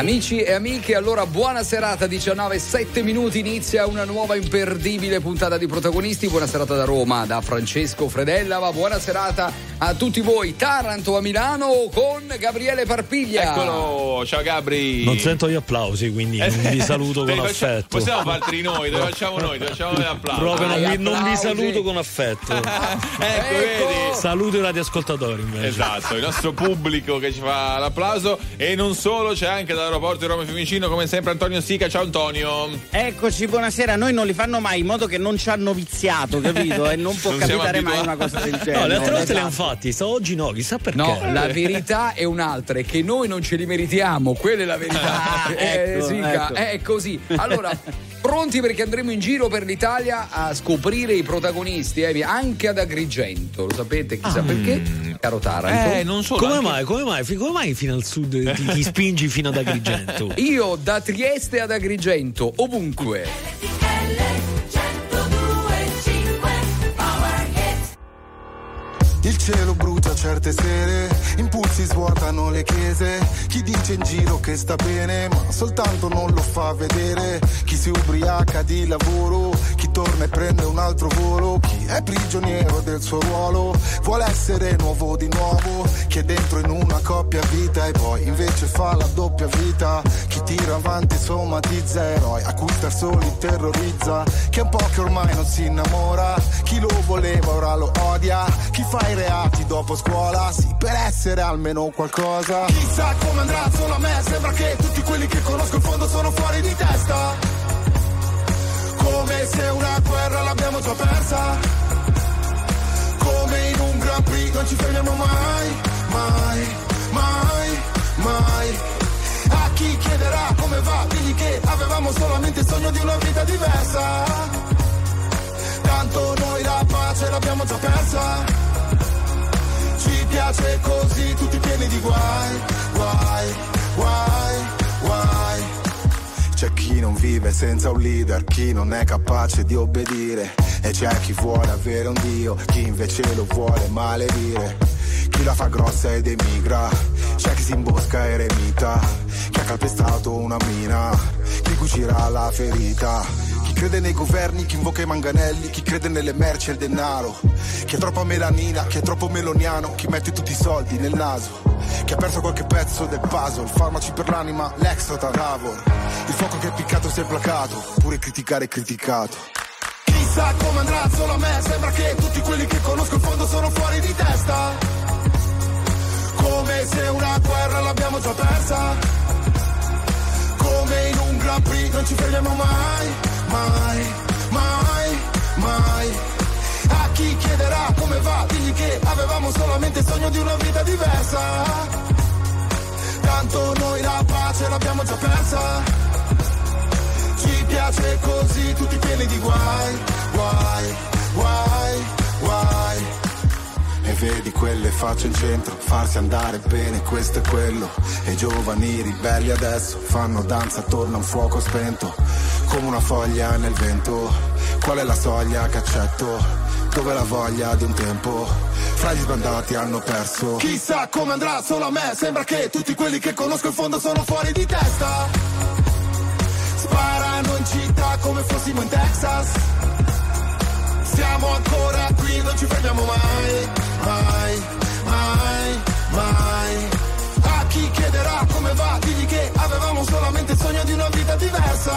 Amici e amiche, allora buona serata, 19:07 inizia una nuova imperdibile puntata di Protagonisti. Buona serata da Roma, da Francesco Fredella, ma buona serata a tutti voi. Taranto a Milano con Gabriele Parpiglia. Eccolo, ciao Gabri. Non sento gli applausi, quindi non vi saluto con affetto. Possiamo farli noi, lo facciamo noi, facciamo l'applauso. Proprio non vi saluto con affetto. Ecco, vedi? Saluto i radioascoltatori invece. Esatto, il nostro pubblico che ci fa l'applauso. E non solo, c'è anche dall'aeroporto di Roma Fiumicino come sempre Antonio Sica. Ciao Antonio. Eccoci, buonasera. Noi non li fanno mai in modo che non ci hanno viziato, capito? E non può Non capitare siamo mai una cosa del genere. No, le altre volte Esatto. le hanno fatti, oggi no, chissà perché. No, la verità è un'altra, è che noi non ce li meritiamo, quella è la verità. Ecco, Sica, ecco. è così. Allora, pronti perché andremo in giro per l'Italia a scoprire i protagonisti, anche ad Agrigento, lo sapete, chissà perché, caro Taranto. Non solo. Come anche... mai fino al sud ti spingi fino ad Agrigento? Io da Trieste ad Agrigento, ovunque. Il cielo brucia certe sere, impulsi svuotano le chiese. Chi dice in giro che sta bene, ma soltanto non lo fa vedere. Chi si ubriaca di lavoro, chi torna e prende un altro volo. Chi è prigioniero del suo ruolo, vuole essere nuovo di nuovo. Chi è dentro in una coppia vita e poi invece fa la doppia vita. Chi tira avanti somatizza eroi, a cui star soli terrorizza. Che è un po' che ormai non si innamora, chi lo voleva ora lo odia. Chi fa i reati dopo scuola, sì, per essere almeno qualcosa. Chissà come andrà, solo a me sembra che tutti quelli che conosco in fondo sono fuori di testa. Come se una guerra l'abbiamo già persa. Come in un Grand Prix non ci fermiamo mai, mai, mai, mai. A chi chiederà come va, digli che avevamo solamente il sogno di una vita diversa. Tanto noi la pace l'abbiamo già persa. Ci piace così, tutti pieni di guai, guai, guai, guai. C'è chi non vive senza un leader, chi non è capace di obbedire. E c'è chi vuole avere un dio, chi invece lo vuole maledire. Chi la fa grossa ed emigra, c'è chi si imbosca e eremita. Chi ha calpestato una mina, chi cucirà la ferita. Chi crede nei governi, chi invoca i manganelli, chi crede nelle merci e il denaro. Chi ha troppa melanina, chi è troppo meloniano, chi mette tutti i soldi nel naso. Chi ha perso qualche pezzo del puzzle, farmaci per l'anima, l'extra Tavor. Il fuoco che è piccato si è placato, pure criticare è criticato. Chissà come andrà, solo a me sembra che tutti quelli che conosco in fondo sono fuori di testa. Come se una guerra l'abbiamo già persa. Come in un Grand Prix non ci fermiamo mai, mai, mai, mai. A chi chiederà come va, digli che avevamo solamente il sogno di una vita diversa. Tanto noi la pace l'abbiamo già persa. Ci piace così, tutti pieni di guai, guai, guai, guai. E vedi quelle facce in centro, farsi andare bene, questo e quello. E i giovani ribelli adesso fanno danza attorno a un fuoco spento, come una foglia nel vento. Qual è la soglia che accetto? Dove la voglia di un tempo? Fra gli sbandati hanno perso. Chissà come andrà, solo a me sembra che tutti quelli che conosco in fondo sono fuori di testa. Sparano in città come fossimo in Texas. Siamo ancora qui, non ci fermiamo mai, mai, mai, mai. A chi chiederà come va, digli che avevamo solamente il sogno di una vita diversa.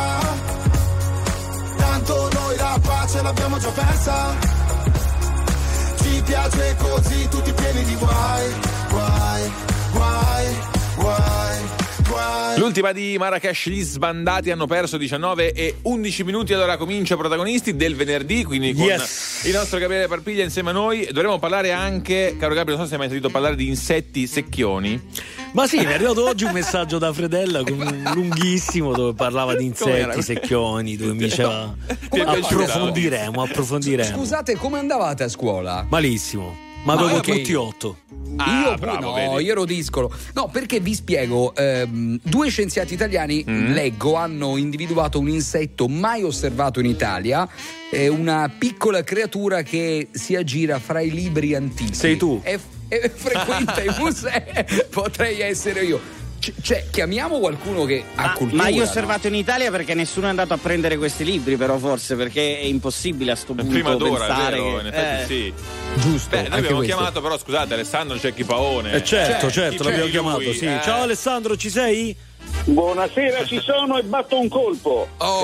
Tanto noi la pace l'abbiamo già persa. Ci piace così, tutti pieni di guai, guai, guai, guai, guai. L'ultima di Marrakesh, gli sbandati hanno perso 19 e 11 minuti. Allora comincia Protagonisti del venerdì, quindi con il nostro Gabriele Parpiglia insieme a noi. Dovremo parlare anche, caro Gabriele, non so se hai mai sentito parlare di insetti secchioni. Ma sì, mi è arrivato oggi un messaggio da Fredella lunghissimo dove parlava di insetti secchioni, dove mi diceva approfondiremo. Scusate, come andavate a scuola? Malissimo, ma avevo tutti 8. Io bravo, no, vedi. io ero discolo. No, perché vi spiego, due scienziati italiani, leggo, hanno individuato un insetto mai osservato in Italia, una piccola creatura che si aggira fra i libri antichi. Sei tu? E frequenta i musei. Potrei essere io. Cioè, chiamiamo qualcuno che ha cultura. Ma io ho osservato in Italia perché nessuno è andato a prendere questi libri, però forse perché è impossibile a sto punto prima d'ora, pensare vero, che... in effetti sì. Giusto. Noi abbiamo chiamato, però scusate, Alessandro Cecchi Paone. Certo, l'abbiamo chiamato, sì. Ciao Alessandro, ci sei? Buonasera, ci sono e batto un colpo.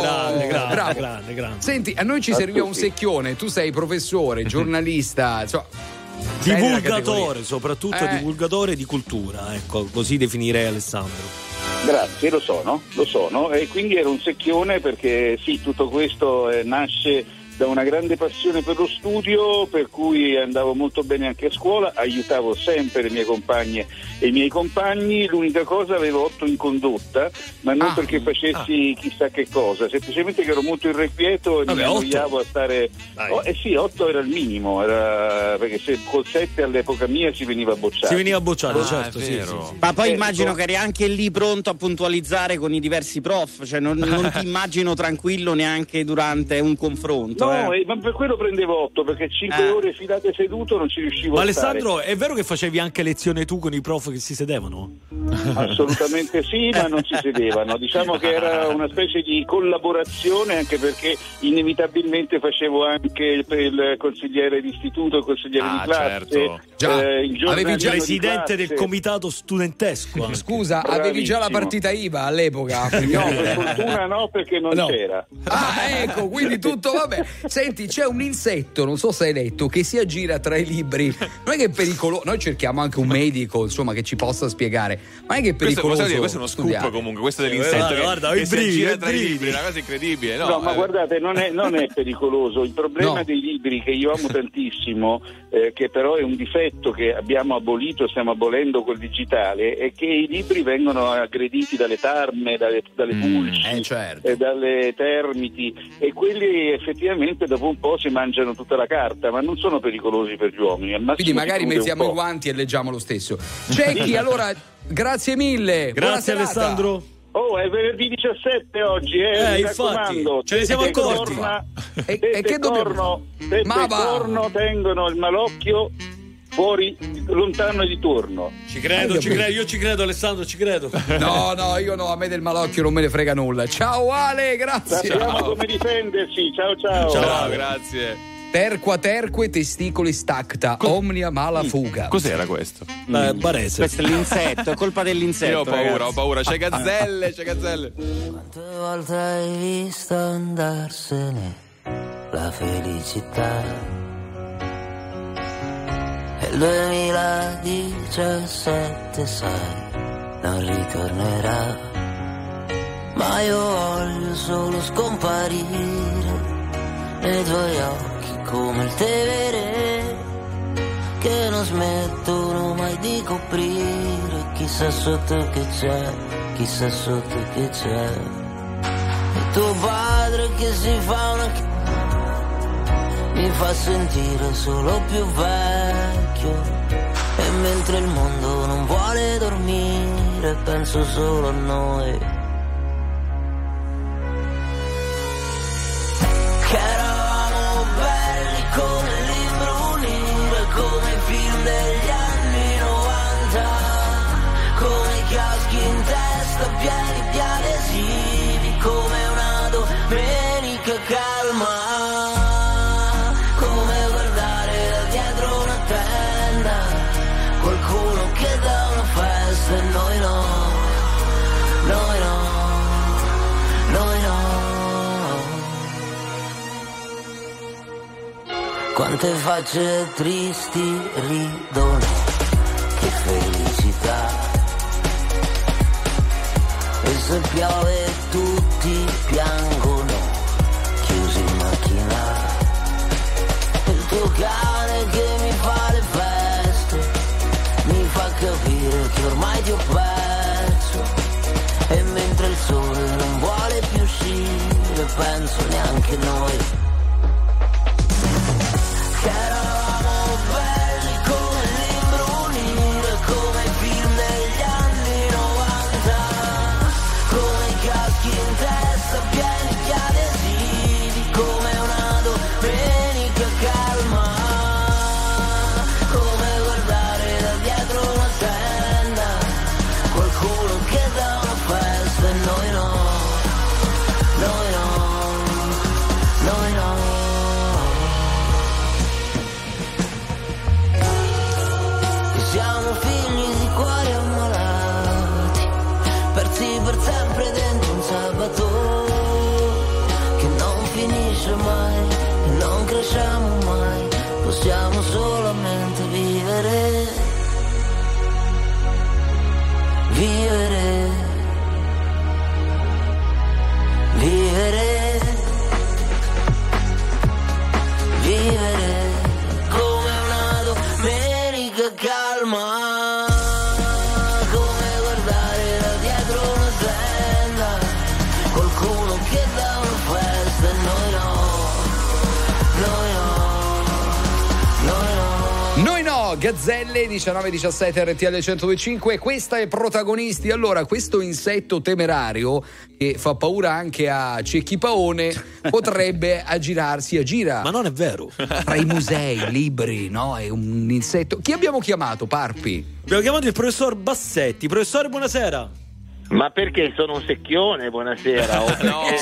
Grande. Senti, a noi ci serviva un secchione, tu sei professore, giornalista, divulgatore, soprattutto divulgatore di cultura, ecco, così definirei Alessandro. Grazie, lo sono e quindi era un secchione perché sì, tutto questo nasce da una grande passione per lo studio, per cui andavo molto bene anche a scuola, aiutavo sempre le mie compagne e i miei compagni. L'unica cosa, avevo 8 in condotta, ma non perché facessi chissà che cosa, semplicemente che ero molto irrequieto e mi annoiavo a stare. 8 era il minimo, perché se col 7 all'epoca mia si veniva bocciato. Certo, sì. Ma poi immagino che eri anche lì pronto a puntualizzare con i diversi prof, cioè non ti immagino tranquillo neanche durante un confronto. No, ma per quello prendevo 8, perché 5 ore filate seduto non ci riuscivo ma a Alessandro, è vero che facevi anche lezione tu con i prof che si sedevano? Assolutamente sì, ma non si sedevano. Diciamo che era una specie di collaborazione, anche perché inevitabilmente facevo anche il consigliere d'istituto, il consigliere di classe, avevi già presidente del comitato studentesco. Scusa, avevi già la partita IVA all'epoca? No, per fortuna no, perché non c'era. Ecco, quindi tutto vabbè. Senti, c'è un insetto, non so se hai letto, che si aggira tra i libri. Non è che è pericoloso, noi cerchiamo anche un medico, insomma, che ci possa spiegare. Ma è che è pericoloso. Questo è uno scoop comunque, questo dell'insetto che si aggira tra i libri, una cosa incredibile. No, ma guardate, non è pericoloso. Il problema dei libri, che io amo tantissimo, che però è un difetto che abbiamo abolito, stiamo abolendo col digitale, è che i libri vengono aggrediti dalle tarme, dalle pulci, dalle termiti, e quelli effettivamente dopo un po' si mangiano tutta la carta, ma non sono pericolosi per gli uomini. Quindi magari mettiamo i guanti e leggiamo lo stesso. Cecchi, allora grazie mille. Grazie Alessandro. È venerdì 17 oggi, mi raccomando. Ce ne siamo accorti. E che dobbiamo? Torno tengono il malocchio fuori, lontano di torno. Ci credo, io ci credo Alessandro, ci credo. No, io no, a me del malocchio non me ne frega nulla. Ciao Ale, grazie. Sappiamo come difenderci, ciao, grazie. Terque testicoli stacta, omnia mala fuga. Cos'era questo? Barese. Questo è l'insetto, è colpa dell'insetto. Io ho paura, c'è gazzelle. Quante volte hai visto andarsene la felicità? E il 2017 sai, non ritornerà. Ma io voglio solo scomparire nei tuoi occhi come il Tevere, che non smettono mai di coprire. Chissà sotto che c'è, chissà sotto che c'è. E tuo padre che si fa una mi fa sentire solo più vecchio. E mentre il mondo non vuole dormire, penso solo a noi. Che eravamo belli come il libro unire, come i film degli anni 90, come i caschi in testa pieni di adesivi, come una domenica calma, come guardare da dietro una tenda, qualcuno che dà una festa e noi no, noi no, noi no. Quante facce tristi ridono, che felicità. E se piove tutti piangono, chiusi in macchina. Il tuo cane che mi fa le feste, mi fa capire che ormai ti ho perso. E mentre il sole non vuole più uscire, penso neanche noi. Che eravamo belli come il libro unire, come i film degli anni 90, come i caschi in testa pieni di adesivi, come una domenica calma, come guardare da dietro una tenda, qualcuno che finisce mai e non cresciamo mai, possiamo solamente vivere, vivere, vivere, vivere come una domenica calma, come guardare da dietro una tenda, qualcuno che dà una festa e noi no, noi no, noi no. Noi no, Gazzelle 19-17 RTL 102.5, questa è Protagonisti. Allora, questo insetto temerario che fa paura anche a Cecchi Paone potrebbe aggira. Ma non è vero. Tra i musei, libri, no? È un insetto. Chi abbiamo chiamato, Parpi? Abbiamo chiamato il professor Bassetti. Professore, buonasera. Ma perché sono un secchione, buonasera? O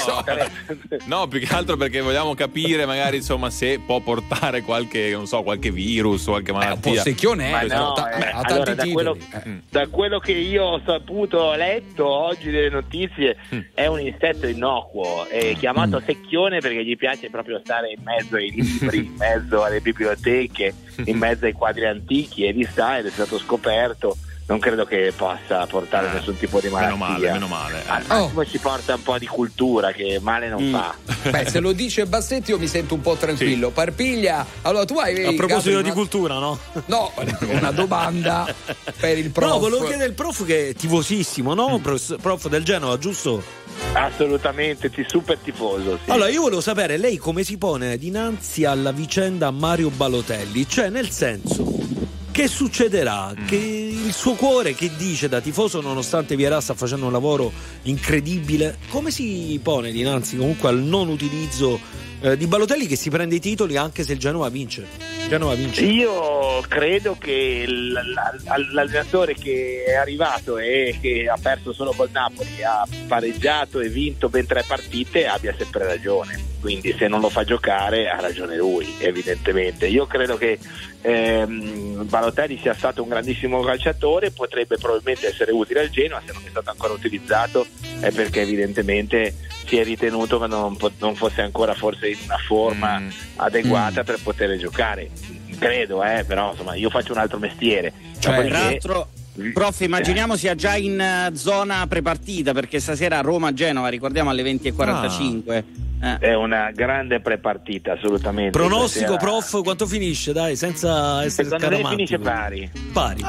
No, più che altro perché vogliamo capire magari insomma se può portare qualche, non so, qualche virus o qualche malattia. Un po' secchione, ha tanti allora, da quello che io ho saputo, ho letto oggi delle notizie, è un insetto innocuo, è chiamato secchione perché gli piace proprio stare in mezzo ai libri, in mezzo alle biblioteche, in mezzo ai quadri antichi, e lì sta, ed è stato scoperto. Non credo che possa portare nessun tipo di malattia. Meno male. Al massimo ci porta un po' di cultura, che male non fa. Beh, se lo dice Bassetti io mi sento un po' tranquillo. Parpiglia, allora tu hai... A proposito di cultura, no? No, una domanda per il prof. No, volevo chiedere il prof che è tifosissimo, no? Prof del Genova, giusto? Assolutamente, super tifoso, sì. Allora, io volevo sapere lei come si pone dinanzi alla vicenda Mario Balotelli, cioè nel senso... Che succederà? Che il suo cuore, che dice da tifoso, nonostante Vieira sta facendo un lavoro incredibile, come si pone dinanzi comunque al non utilizzo di Balotelli, che si prende i titoli anche se il Genova vince? Io credo che l'allenatore che è arrivato e che ha perso solo col Napoli, ha pareggiato e vinto ben 3 partite, abbia sempre ragione. Quindi se non lo fa giocare ha ragione lui, evidentemente. Io credo che Balotelli sia stato un grandissimo calciatore, potrebbe probabilmente essere utile al Genoa. Se non è stato ancora utilizzato è perché evidentemente si è ritenuto che non fosse ancora forse in una forma adeguata per poter giocare. Credo, però insomma io faccio un altro mestiere. Tra l'altro, prof, immaginiamo sia già in zona prepartita, perché stasera Roma-Genova, ricordiamo, alle 20:45. È una grande prepartita, assolutamente. Pronostico, prof, quanto finisce? Dai, senza essere secondo me finisce pari. Pari.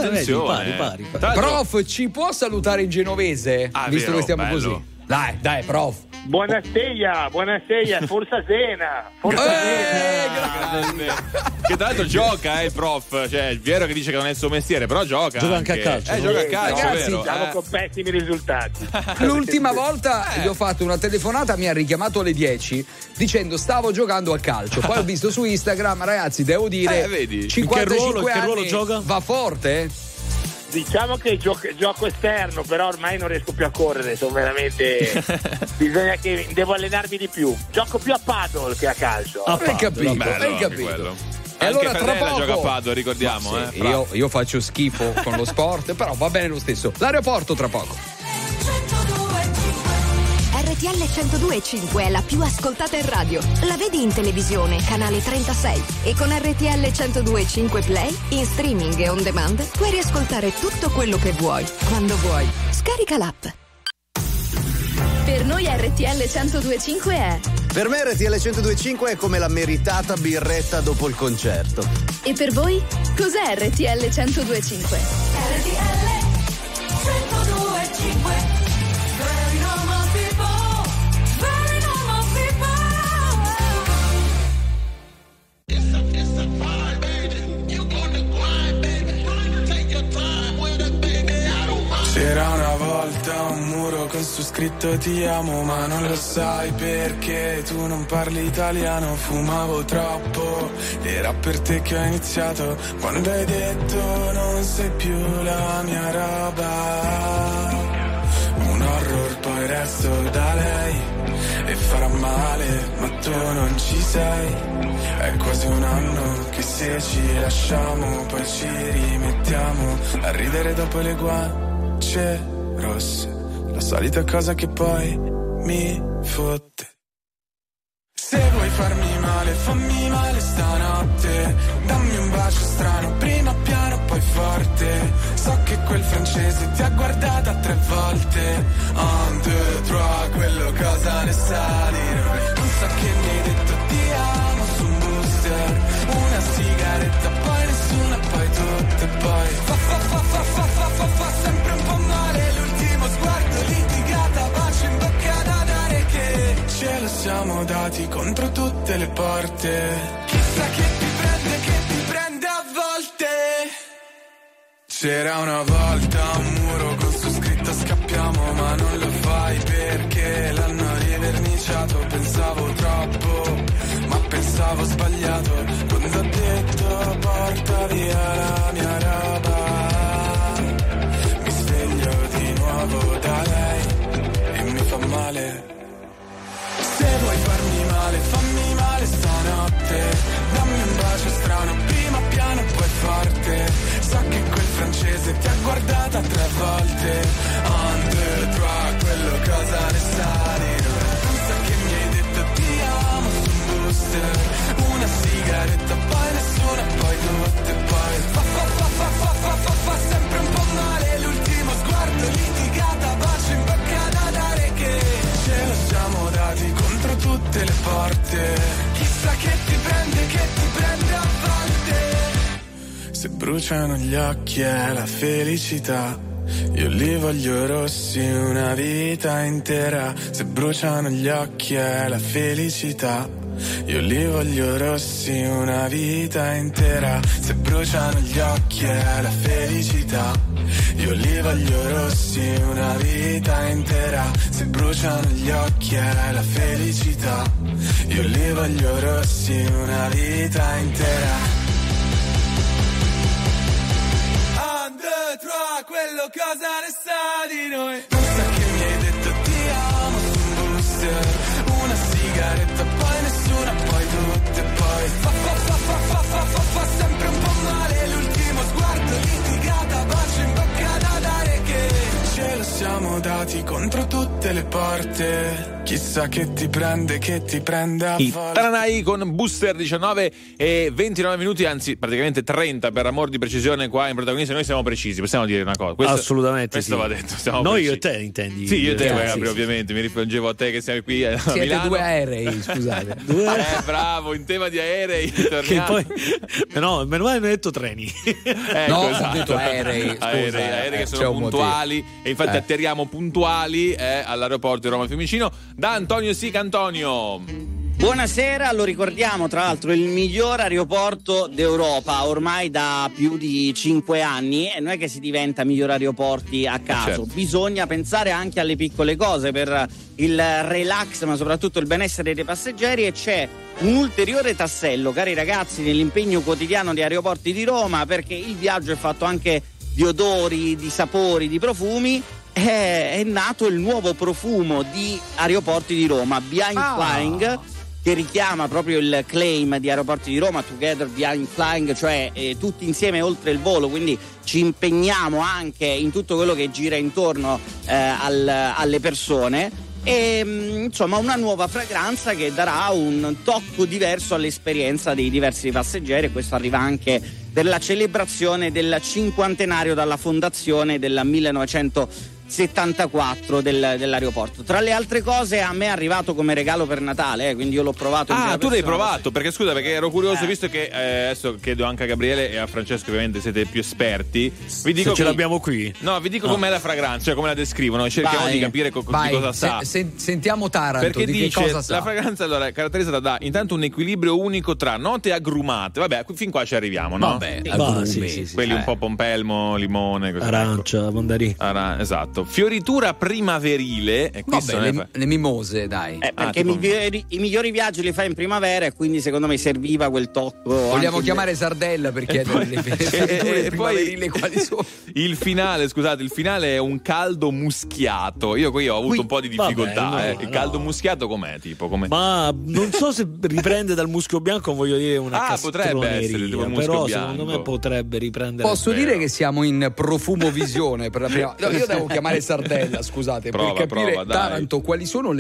Prof, ci può salutare in genovese? Visto che stiamo bello. Così. Dai, prof. Buonasera, forza Zena. Grande. Che tra l'altro gioca il prof, cioè è vero che dice che non è il suo mestiere, però gioca anche a calcio. Gioca a calcio, ragazzi, vero? Siamo con pessimi risultati. L'ultima volta gli ho fatto una telefonata, mi ha richiamato alle 10 dicendo stavo giocando a calcio. Poi ho visto su Instagram, ragazzi, devo dire, vedi? 55 che ruolo anni, gioca? va forte? Diciamo che gioco esterno, però ormai non riesco più a correre, sono veramente devo allenarmi di più. Gioco più a paddle che a calcio. Hai capito? E allora tra poco gioca a paddle, ricordiamo, sì, io faccio schifo con lo sport, però va bene lo stesso. L'aeroporto tra poco. RTL 102.5 è la più ascoltata in radio. La vedi in televisione, canale 36. E con RTL 102.5 Play, in streaming e on demand, puoi riascoltare tutto quello che vuoi, quando vuoi. Scarica l'app. Per noi RTL 102.5 è... Per me RTL 102.5 è come la meritata birretta dopo il concerto. E per voi? Cos'è RTL 102.5? RTL 102.5. C'era una volta un muro con su scritto ti amo, ma non lo sai perché tu non parli italiano. Fumavo troppo, era per te che ho iniziato, quando hai detto non sei più la mia roba. Un horror, poi resto da lei e farà male, ma tu non ci sei. È quasi un anno che se ci lasciamo poi ci rimettiamo a ridere dopo le guance rosse, la solita cosa che poi mi fotte. Se fammi male stanotte. Dammi un bacio strano, prima piano poi forte. So che quel francese ti ha guardata 3 volte. 1, 2, 3, quello cosa ne sa di noi. Non so che mi hai detto ti amo su un booster. Una sigaretta, poi nessuna, poi tutte, poi fa sempre un po' male. L'ultimo sguardo, litigata, bacio in bocca da dare che ce lo siamo dati contro tutte le porte. Chissà che ti prende a volte. C'era una volta un muro con su scritto scappiamo, ma non lo fai perché l'hanno riverniciato. Pensavo troppo, ma pensavo sbagliato quando ho detto porta via la mia roba. Mi sveglio di nuovo da lei e mi fa male. Se vuoi fammi male stanotte. Dammi un bacio strano, prima piano poi forte. So che quel francese ti ha guardata 3 volte. 1, 2, 3, quello cosa ne sa di noi. Non so che mi hai detto ti amo su un booster. Una sigaretta, poi nessuna, poi tutte, poi fa sempre un po' male. L'ultimo sguardo, litigata, bacio in bocca da dare che ce lo siamo dati contro tutte le porte. Chissà che ti prende a volte. Se bruciano gli occhi è la felicità. Io li voglio rossi una vita intera. Se bruciano gli occhi è la felicità. Io li voglio rossi una vita intera. Se bruciano gli occhi è la felicità. Io li voglio rossi una vita intera. Se bruciano gli occhi è la felicità. Io li voglio rossi una vita intera. 1, 2, 3, quello cosa ne sa di noi. Non so che mi hai detto ti amo su un booster. Una sigaretta, poi nessuna, poi tutte, poi fa sempre un po' male. L'ultimo sguardo, litigata, bacio in bocca da dare che ce lo siamo dati contro tutte le porte. Chissà che ti prende a I volte. Taranai con Booster 19 e 29 minuti, anzi praticamente 30 per amor di precisione qua in protagonista. Noi siamo precisi, possiamo dire una cosa. Assolutamente questo sì. va detto. Siamo Noi precisi. io e te intendi? Sì, io e te, sì, ovviamente. Mi rivolgevo a te che siamo qui a Siete Milano. 2 aerei, scusate. Bravo, in tema di aerei. Che poi, no, meno male mi hai detto treni. No, ho esatto. detto aerei, scusa, aerei che c'è sono un puntuali e infatti atterriamo puntuali all'aeroporto di Roma Fiumicino da Antonio Sica. Antonio, buonasera, lo ricordiamo tra l'altro il miglior aeroporto d'Europa ormai da più di 5 anni e non è che si diventa miglior aeroporti a caso, certo. Bisogna pensare anche alle piccole cose per il relax ma soprattutto il benessere dei passeggeri e c'è un ulteriore tassello, cari ragazzi, nell'impegno quotidiano di Aeroporti di Roma perché il viaggio è fatto anche di odori, di sapori, di profumi. È nato il nuovo profumo di Aeroporti di Roma, Behind Flying, che richiama proprio il claim di Aeroporti di Roma, Together Behind Flying, cioè tutti insieme oltre il volo, quindi ci impegniamo anche in tutto quello che gira intorno alle persone. E insomma una nuova fragranza che darà un tocco diverso all'esperienza dei diversi passeggeri e questo arriva anche per la celebrazione del 50° dalla fondazione del 1974 dell'aeroporto. Tra le altre cose a me è arrivato come regalo per Natale, quindi io l'ho provato. Tu l'hai provato? Perché scusa, perché ero curioso, visto che adesso chiedo anche a Gabriele e a Francesco, ovviamente siete più esperti. Vi dico se ce l'abbiamo qui. No, vi dico com'è la fragranza, cioè come la descrivono, cerchiamo di capire di cosa sa. Sentiamo Taranto, perché di dice, che cosa sa. la fragranza allora è caratterizzata da intanto un equilibrio unico tra note agrumate. Vabbè, fin qua ci arriviamo, no? Vabbè, sì. Quelli un po' pompelmo, limone, così. Arancia, mandarina. Esatto. Fioritura primaverile. E vabbè, le mimose, dai. Perché i migliori viaggi li fai in primavera e quindi secondo me serviva quel tocco. Vogliamo chiamare Sardella per chiedere le fioriture primaverile quali sono. Il finale è un caldo muschiato. Io qui ho avuto un po' di difficoltà. Il caldo muschiato com'è? Ma non so se riprende dal muschio bianco, voglio dire una potrebbe essere tipo il muschio però bianco. Secondo me potrebbe riprendere. Posso dire che siamo in profumo visione per la prima. No, io devo chiamare Sardella, scusate, per capire Taranto quali sono le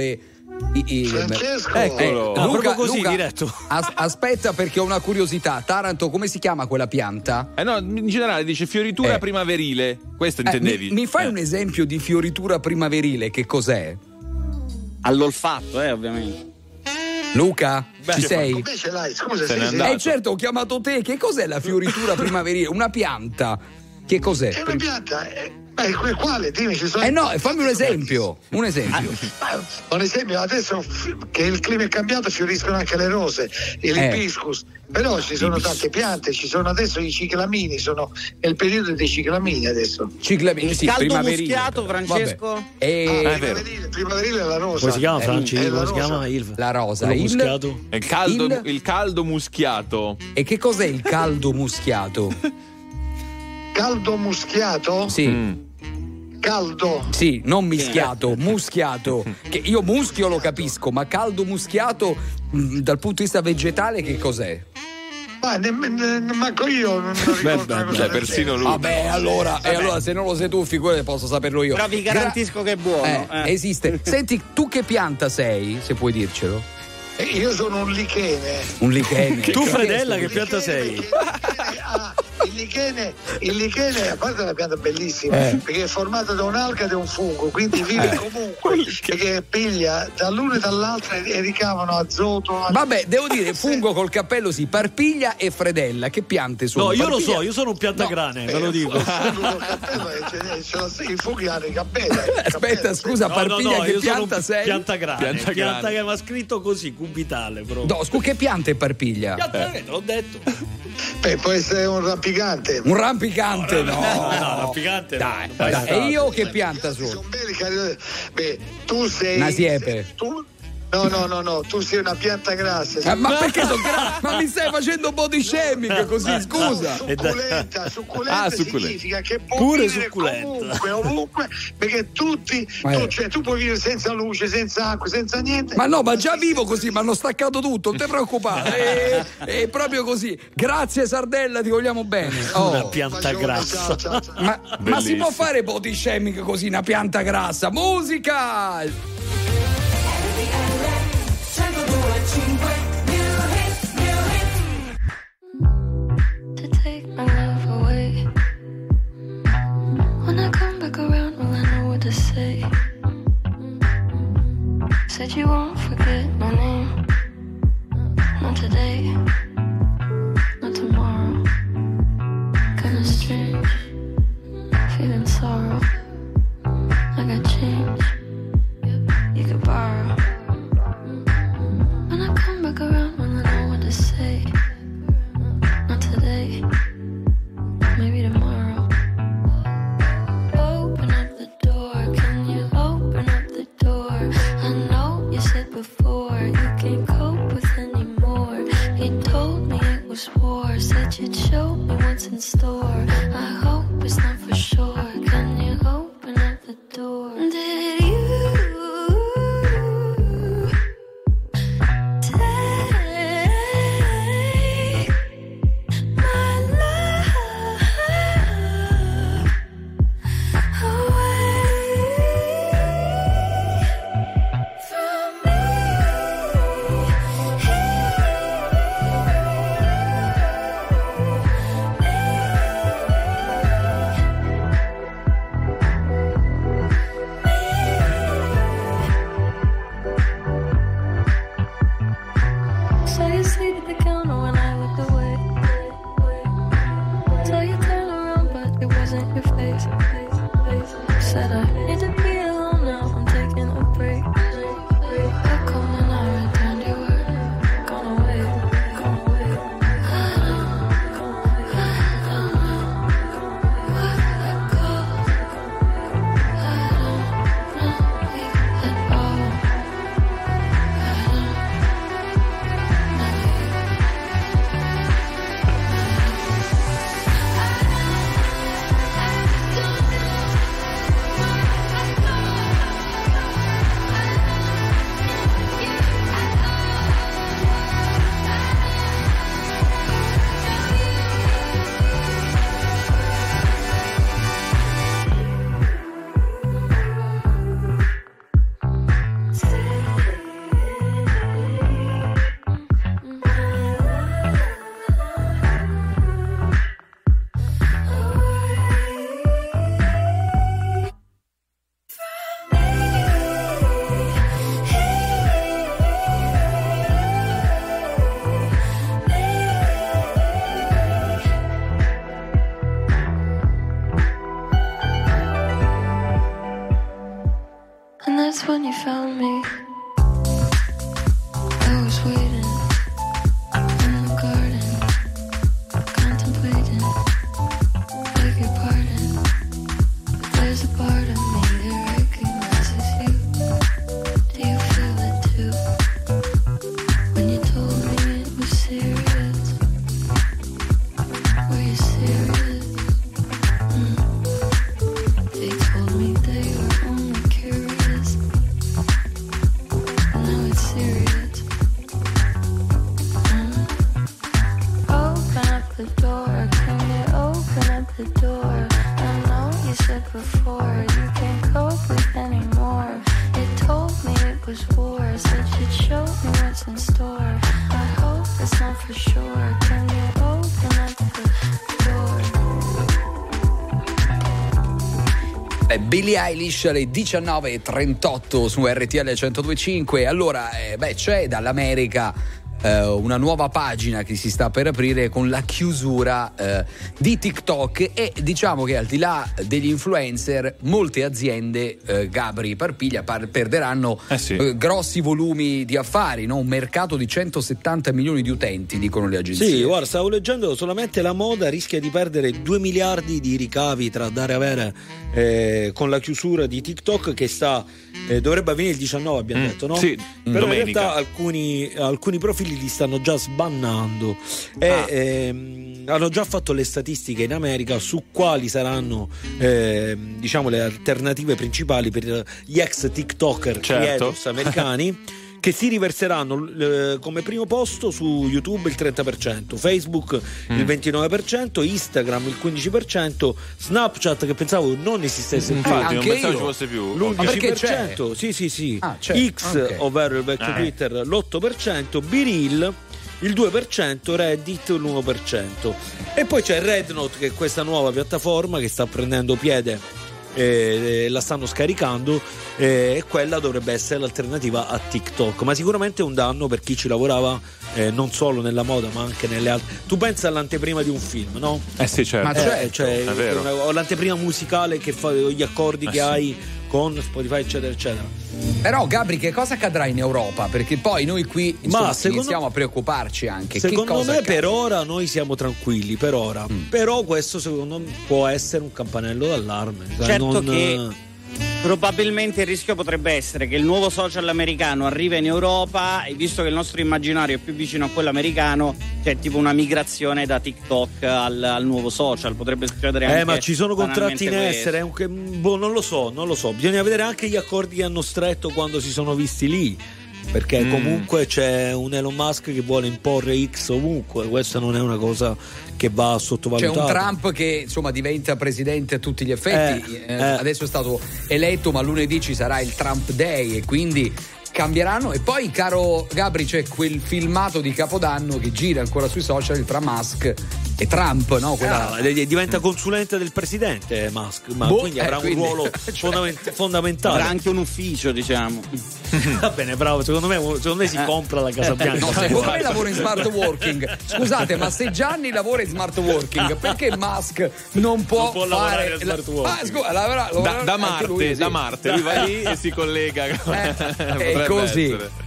Francesco, eccolo. Luca, così, Luca, diretto. Aspetta, perché ho una curiosità. Taranto, come si chiama quella pianta? No, in generale dice fioritura primaverile. Questo intendevi? Mi fai un esempio di fioritura primaverile? Che cos'è? All'olfatto, ovviamente. Luca, ci sei? Come ce l'hai? Scusa, certo, ho chiamato te. Che cos'è la fioritura primaverile? Una pianta. Che cos'è? È una pianta. Quale? Dimmi, ci sono. No, fammi un esempio. Un esempio. Un esempio, adesso che il clima è cambiato fioriscono anche le rose, l'ibiscus. Però ci sono tante piante, ci sono adesso i ciclamini, è il periodo dei ciclamini adesso. Ciclamini, il caldo muschiato, Francesco? Primaverile è la rosa. Come si chiama, Franci? Come si chiama? La rosa. Muschiato? Il caldo muschiato. E che cos'è il caldo muschiato? Caldo muschiato? Sì. Caldo? Sì, non mischiato, muschiato. Che io muschio lo capisco, ma caldo muschiato dal punto di vista vegetale che cos'è? Manco io non ricordo. Persino lui. Vabbè, allora se non lo sai tu, figurati, posso saperlo io. Però vi garantisco che è buono. Esiste. Senti, tu che pianta sei, se puoi dircelo? Io sono un lichene. Un lichene. Tu, Fredella, che pianta sei? Il lichene, a parte una pianta bellissima, perché è formata da un'alga e da un fungo, quindi vive comunque, perché piglia dall'una e dall'altra e ricavano azoto. Vabbè, devo dire, fungo col cappello sì, Parpiglia e Fredella, che piante sono? No, io Parpiglia... lo so, io sono un piantagrane, ve lo dico. I funghi hanno i cappelli. Aspetta, scusa, Parpiglia, che pianta sei? Piantagrane, ma scritto così, cubitale proprio. No, che pianta è Parpiglia? Te l'ho detto. Può essere un rampicante. Un rampicante, no. No, rampicante. Dai. E io che pianta sono? Tu sei una siepe. No, tu sei una pianta grassa. Ma perché ma mi stai facendo body shaming così, scusa? Succulenta significa che puoi vivere comunque, ovunque, perché tu puoi vivere senza luce, senza acqua, senza niente. Ma no, ma già vivo così, mi hanno staccato tutto, non ti preoccupare. È proprio così. Grazie Sardella, ti vogliamo bene. Una pianta grassa. Ciao. Ma si può fare body shaming così, una pianta grassa? Musica! To take my love away. When I come back around, will I know what to say? Said you won't forget my name. Not today, not tomorrow. Kinda strange, feeling sorrow. I got change you could borrow. When I come back around, will I know what to say? Not today, maybe tomorrow. Open up the door, can you open up the door? I know you said before you can't cope with anymore. You told me it was war, said you'd show me what's in store. I hope it's not for sure, can you open up the door? Did you when you found me. I was waiting in the garden, contemplating, beg your pardon, but there's a part of me that recognizes you. Do you feel it too? When you told me it was serious, were you serious? They told me they were only curious, but now it's serious. Open up the door, can you open up the door? I know you said before you can't cope with anymore. It told me it was war, said you'd show me what's in store. I hope it's not for sure, can you open up the door? Billie Eilish alle 19.38 su RTL 102.5. Allora, c'è dall'America una nuova pagina che si sta per aprire con la chiusura di TikTok, e diciamo che al di là degli influencer molte aziende, Gabri Parpiglia, perderanno grossi volumi di affari, no? Un mercato di 170 milioni di utenti, dicono le agenzie. Sì, guarda, stavo leggendo, solamente la moda rischia di perdere 2 miliardi di ricavi tra dare e avere con la chiusura di TikTok, che dovrebbe avvenire il 19, abbiamo detto, no? Sì, però domenica. In realtà alcuni profili li stanno già sbannando e hanno già fatto le statistiche in America su quali saranno diciamo le alternative principali per gli ex TikToker, creators americani. Che si riverseranno come primo posto su YouTube il 30%, Facebook il 29%, Instagram il 15%, Snapchat, che pensavo non esistesse più, non pensavo ci fosse più, l'11%, sì. X, ovvero il vecchio Twitter, l'8%, BeReal il 2%, Reddit l'1%. E poi c'è Rednote, che è questa nuova piattaforma che sta prendendo piede, la stanno scaricando, e quella dovrebbe essere l'alternativa a TikTok, ma sicuramente è un danno per chi ci lavorava, non solo nella moda ma anche nelle altre. Tu pensa all'anteprima di un film, no? Sì, certo. Ma certo, cioè, è vero. O l'anteprima musicale che fa gli accordi che hai con Spotify, eccetera eccetera. Però Gabri, che cosa accadrà in Europa? Perché poi noi qui iniziamo a preoccuparci anche. Secondo me per ora noi siamo tranquilli, per ora. Però questo secondo me può essere un campanello d'allarme. Certo che probabilmente il rischio potrebbe essere che il nuovo social americano arriva in Europa, e visto che il nostro immaginario è più vicino a quello americano, c'è tipo una migrazione da TikTok al nuovo social. Potrebbe succedere anche. Ma ci sono contratti in essere, non lo so. Bisogna vedere anche gli accordi che hanno stretto quando si sono visti lì, perché comunque c'è un Elon Musk che vuole imporre X ovunque. Questa non è una cosa che va sottovalutata. C'è un Trump che insomma diventa presidente a tutti gli effetti, adesso è stato eletto, ma lunedì ci sarà il Trump Day e quindi cambieranno. E poi, caro Gabri, c'è quel filmato di Capodanno che gira ancora sui social tra Musk e Trump, no? Diventa consulente del presidente Musk, ma quindi avrà un ruolo fondamentale. Avrà anche un ufficio, diciamo. Va bene, bravo. Secondo me si compra la Casa Bianca. No, secondo me lavora in smart working. Scusate, ma se Gianni lavora in smart working, perché Musk non può lavorare in smart working? Da Marte, lui va lì e si collega. È così. Essere.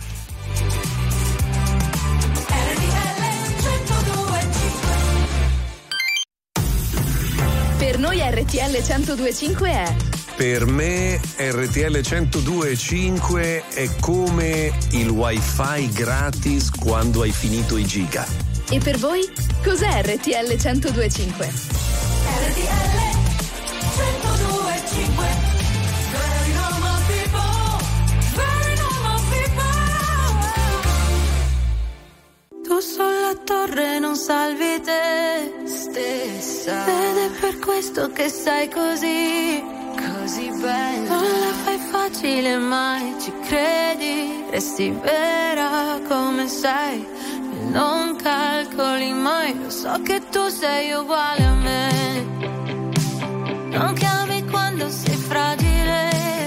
Per noi RTL 102.5 è. Per me RTL 102.5 è come il wifi gratis quando hai finito i giga. E per voi cos'è RTL 102.5? RTL 102.5. Tu sulla torre non salvi te stessa, ed è per questo che sei così bella. Non la fai facile mai, ci credi, resti vera come sei e non calcoli mai. Lo so che tu sei uguale a me, non chiami quando sei fragile,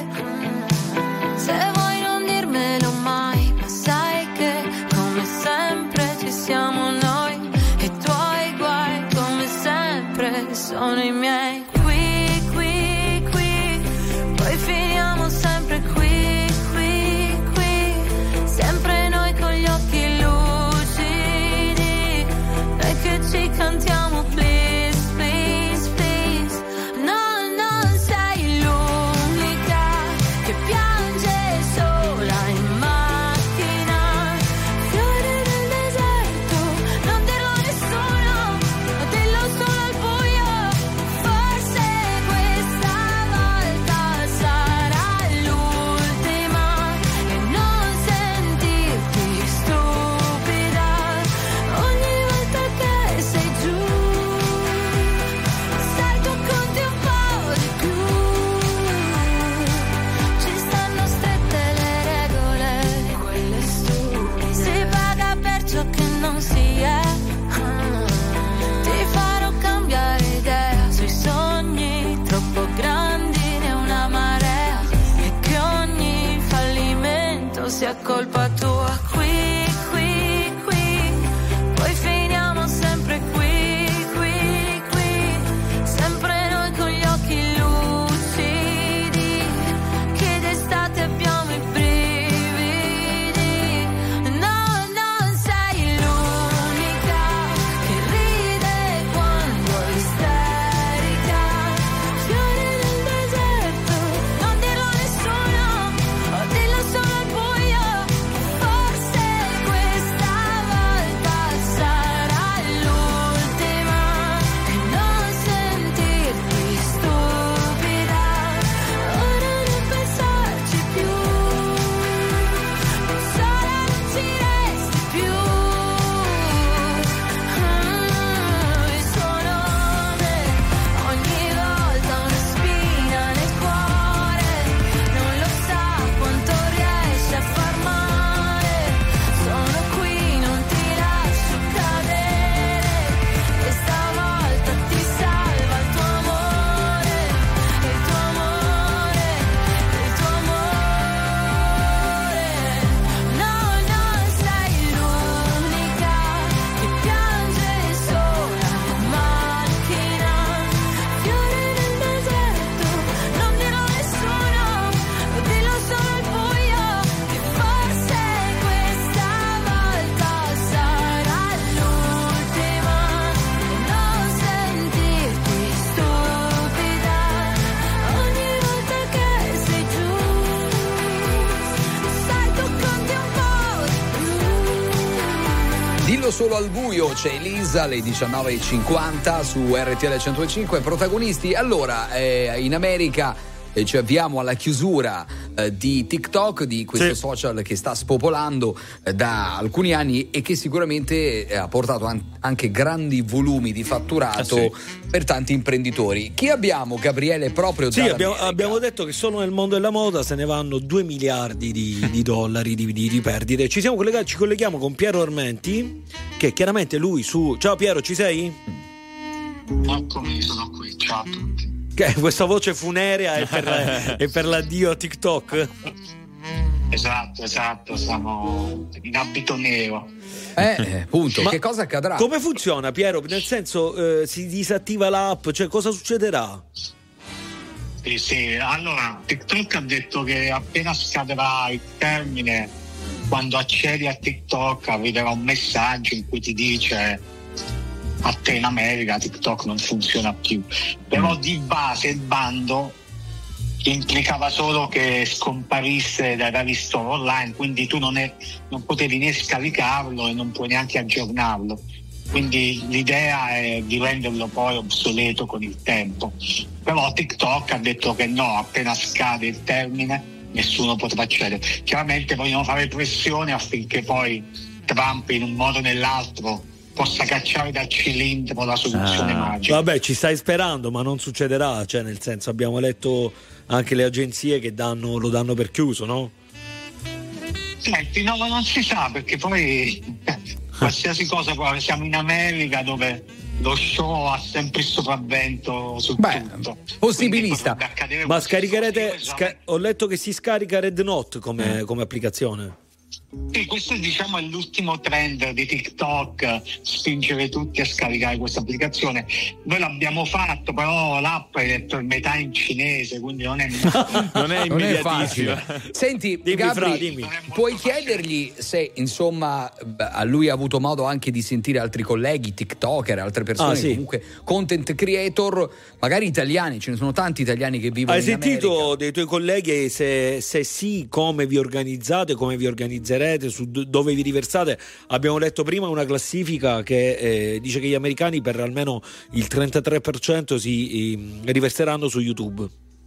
se vuoi non dirmelo mai, ma sai che come sempre ci siamo noi, e i tuoi guai come sempre sono i miei. Qui, poi finiamo sempre qui, è colpa tua. Qui, poi finiamo sempre qui, sempre noi con gli occhi lucidi, che d'estate abbiamo i brividi. No, non sei l'unica che ride quando è isterica. Fiori nel deserto, non dirlo a nessuno, dillo solo al buio. Forse questa volta sarà l'ultima, e non sentirti stupida. Ora non pensarci più, sola non ci resti più. Il suo nome ogni volta una spina nel cuore, non lo sa quanto riesce a far male. Sono qui, non ti lascio cadere, e stavolta ti salva il tuo amore, il tuo amore, il tuo amore. No, non sei l'unica che piange sola in macchina. Fiori nel deserto, non dirlo a nessuno, dillo solo al buio, che forse questa volta sarà l'ultima, e non sentirti stupida ogni volta che sei giù. Sai, tu conti un po' di più. Dillo solo al buio, c'è Elisa alle 19.50 su RTL 105. Protagonisti, allora, in America ci avviamo alla chiusura di TikTok, di questo social che sta spopolando da alcuni anni e che sicuramente ha portato anche grandi volumi di fatturato per tanti imprenditori. Chi abbiamo, Gabriele, proprio Sì, dall'America? abbiamo detto che solo nel mondo della moda se ne vanno 2 miliardi di dollari di perdite. Ci colleghiamo con Piero Armenti, che chiaramente lui su... Ciao Piero, ci sei? Eccomi, sono qui, ciao a tutti. Che questa voce funerea è per l'addio a TikTok? Esatto, siamo in abito nero. Appunto, che cosa accadrà? Come funziona, Piero? Nel senso, si disattiva l'app, cioè cosa succederà? Sì, allora TikTok ha detto che appena scaderà il termine, quando accedi a TikTok arriverà un messaggio in cui ti dice: a te in America TikTok non funziona più. Però di base il bando implicava solo che scomparisse dai vari store online, quindi tu non potevi né scaricarlo e non puoi neanche aggiornarlo. Quindi l'idea è di renderlo poi obsoleto con il tempo. Però TikTok ha detto che no, appena scade il termine nessuno potrà accedere. Chiaramente vogliono fare pressione affinché poi Trump in un modo o nell'altro possa cacciare dal cilindro la soluzione magica. Vabbè, ci stai sperando, ma non succederà, cioè nel senso, abbiamo letto anche le agenzie che lo danno per chiuso, no? Senti, no, non si sa, perché poi qualsiasi cosa, siamo in America dove lo show ha sempre il sopravvento su tutto. Possibilista. Ma scaricherete, ho letto che si scarica Red Note come applicazione. Sì, questo diciamo è l'ultimo trend di TikTok, spingere tutti a scaricare questa applicazione. Noi l'abbiamo fatto, però l'app è per metà in cinese, quindi non è immediatissimo. Senti, Gabri, puoi chiedergli se insomma a lui ha avuto modo anche di sentire altri colleghi, TikToker, altre persone, comunque content creator, magari italiani, ce ne sono tanti italiani che vivono in America. Hai sentito dei tuoi colleghi se sì, come vi organizzate, come vi organizzerete, su dove vi riversate? Abbiamo letto prima una classifica che dice che gli americani per almeno il 33% si riverseranno su YouTube.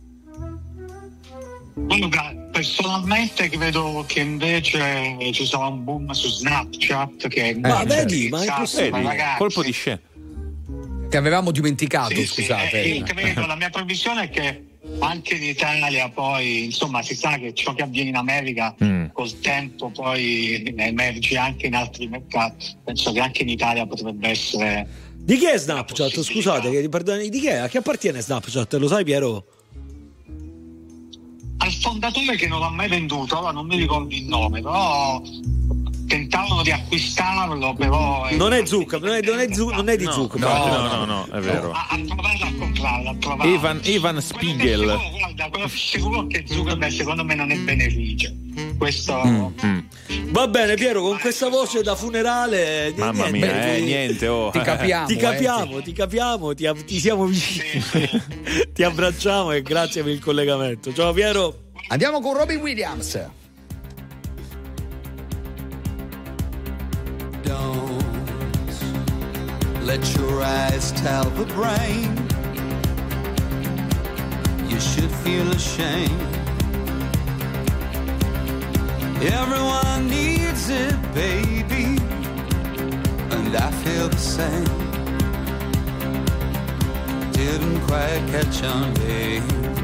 Personalmente credo che invece ci sarà un boom su Snapchat, che ma vedi, ma è possibile, colpo di scena che avevamo dimenticato. Scusate, credo, la mia previsione è che anche in Italia poi, insomma, si sa che ciò che avviene in America col tempo poi emerge anche in altri mercati. Penso che anche in Italia potrebbe essere. Di chi è Snapchat? Scusate, di che? A chi appartiene Snapchat? Lo sai, Piero? Al fondatore che non l'ha mai venduto, ora non mi ricordo il nome, però tentavano di acquistarlo, però non è Zuckerberg, non è di Zuckerberg. No, è vero. Ha provato a comprarlo, Ivan Spiegel. Guarda, però sicuro che Zuckerberg secondo me non è beneficio. Questo Va bene, Piero, con questa voce da funerale. Mamma mia, niente. Ti capiamo. Ti capiamo, ti siamo vicini. Ti abbracciamo e grazie per il collegamento. Ciao Piero. Andiamo con Robbie Williams. Don't let your eyes tell the brain you should feel ashamed. Everyone needs it, baby, and I feel the same. Didn't quite catch on, babe.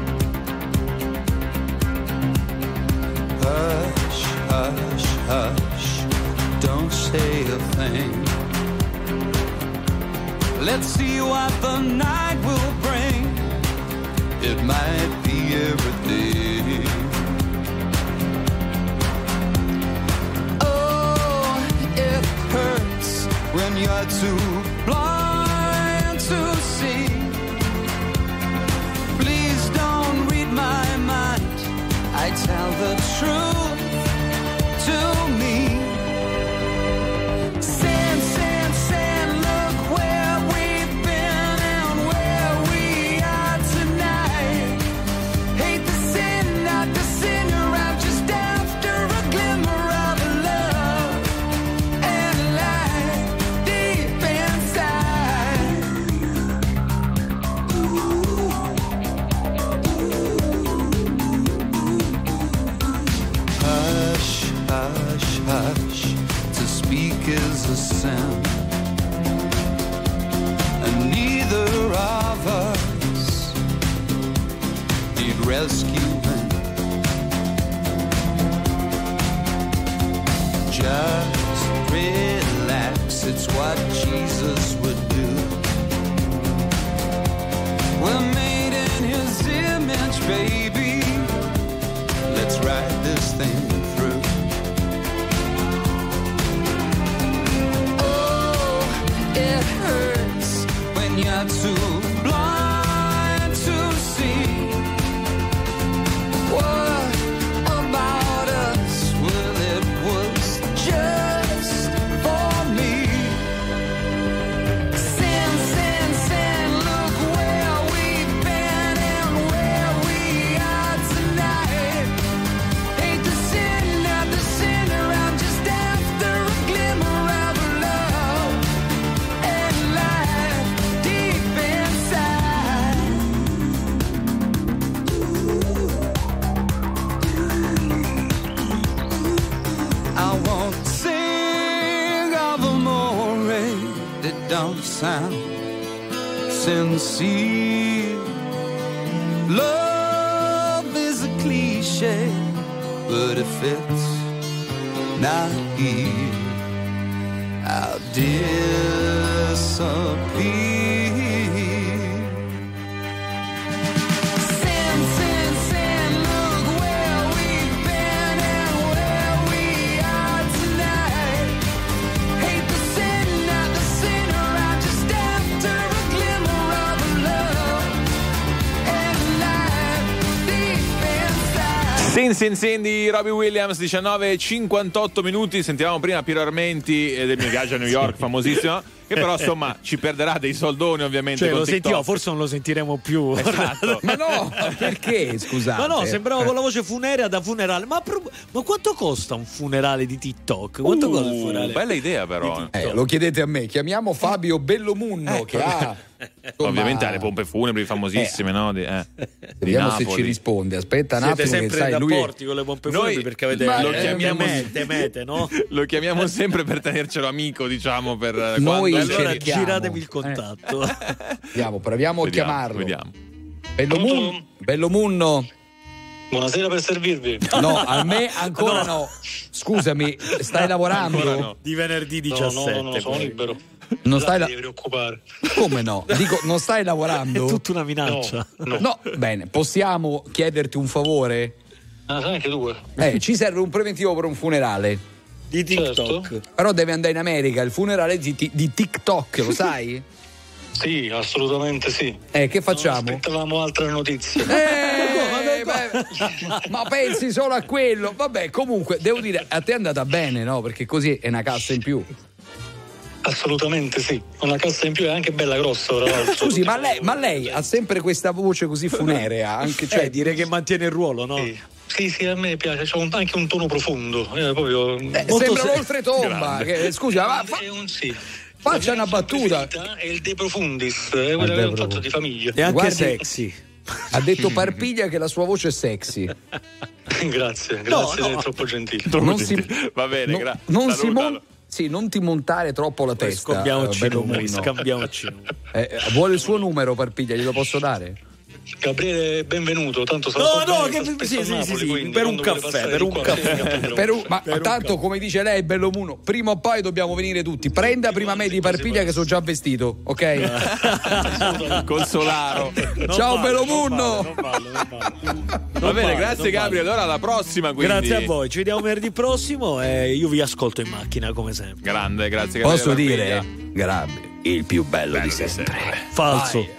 Hush, hush, hush, don't say a thing. Let's see what the night will bring. It might be everything. Oh, it hurts when you're too blind to see. Please don't read my mind. I tell the truth to me. Sand, sand, sand, look where we've been and where we are tonight. Hate the sin, not the sinner, I'm just after a glimmer of love and light deep inside. Hush, hush, hush, to speak is a sin, and neither of us need rescuing. Just relax, it's what Jesus would do. We're made in his image, baby. Let's ride this thing through. Oh, it hurts when you're too blind to see. What about us? Well, it was just for me. Sin, sin, sin, look where we've been and where we are tonight. Hate the sin, not the sinner, I'm just after a glimmer of love and light deep inside. I won't sing of amore that don't sound sincere. Love is a cliche, but if it's not here, I'll disappear. Sin, sin, sin, look where we've been and where we are tonight. Hate the sin, not the sinner, I'm just after a glimmer of love and light deep inside. Sin di Robbie Williams, 19:58 minuti. Sentivamo prima Piero Armenti del mio viaggio a New York, famosissimo, che però insomma ci perderà dei soldoni ovviamente. Cioè, con lo TikTok. sentivo, forse non lo sentiremo più. Esatto. Ma no, perché? Scusate. Ma no, sembrava con la voce funerea da funerale. Ma quanto costa un funerale di TikTok? Quanto costa un funerale? Bella idea però. Lo chiedete a me. Chiamiamo Fabio Bellomunno che ha Ovviamente ha le pompe funebri famosissime, no? Di vediamo se Napoli. ci risponde. Aspetta un Siete attimo, sempre che sai, in lui rapporti con le pompe funebri perché avete lo chiamiamo temete, no? Lo chiamiamo sempre per tenercelo amico, diciamo, per Noi quando allora cerchiamo. giratemi il contatto. Proviamo a chiamarlo. Vediamo. Bellomunno. Buonasera, per servirvi. No, a me ancora no. Scusami, stai lavorando? Ancora no. Di venerdì 17. No, sono libero. Non stai devi preoccupare. Come no? Dico, non stai lavorando? È tutta una minaccia. No. No, bene, possiamo chiederti un favore? Anche 2. Ci serve un preventivo per un funerale di TikTok. Certo. Però deve andare in America, il funerale di TikTok, lo sai? Sì, assolutamente sì. Che facciamo? Aspettavamo altre notizie. Ma pensi solo a quello? Vabbè, comunque devo dire, a te è andata bene, no? Perché così è una cassa in più. Assolutamente sì, una cassa in più è anche bella grossa, tra l'altro. Scusi, ma lei ha sempre questa voce così funerea, anche, cioè dire che mantiene il ruolo, no? Sì, a me piace, c'è anche un tono profondo, proprio sembra l'oltretomba. Scusi, faccia una battuta. È il De Profundis, è quello che è un fatto di famiglia. E anche sexy. Ha detto Parpiglia che la sua voce è sexy. Grazie, è troppo gentile. Va bene, non ti montare troppo la testa. Scambiamoci. Vuole il suo numero, Parpiglia, glielo posso dare? Gabriele, benvenuto. Tanto sì, per un caffè, ma tanto come dice lei, Bellomuno, prima o poi dobbiamo venire tutti. Prenda prima me di Parpiglia che sono già vestito, ok? Col solaro. Ciao Bellomuno. Va bene, grazie Gabriele. Allora alla prossima, quindi. Grazie a voi, ci vediamo venerdì prossimo e io vi ascolto in macchina come sempre. Grande, grazie Gabriele. Posso dire, grande, il più bello di sempre. Falso. Vai.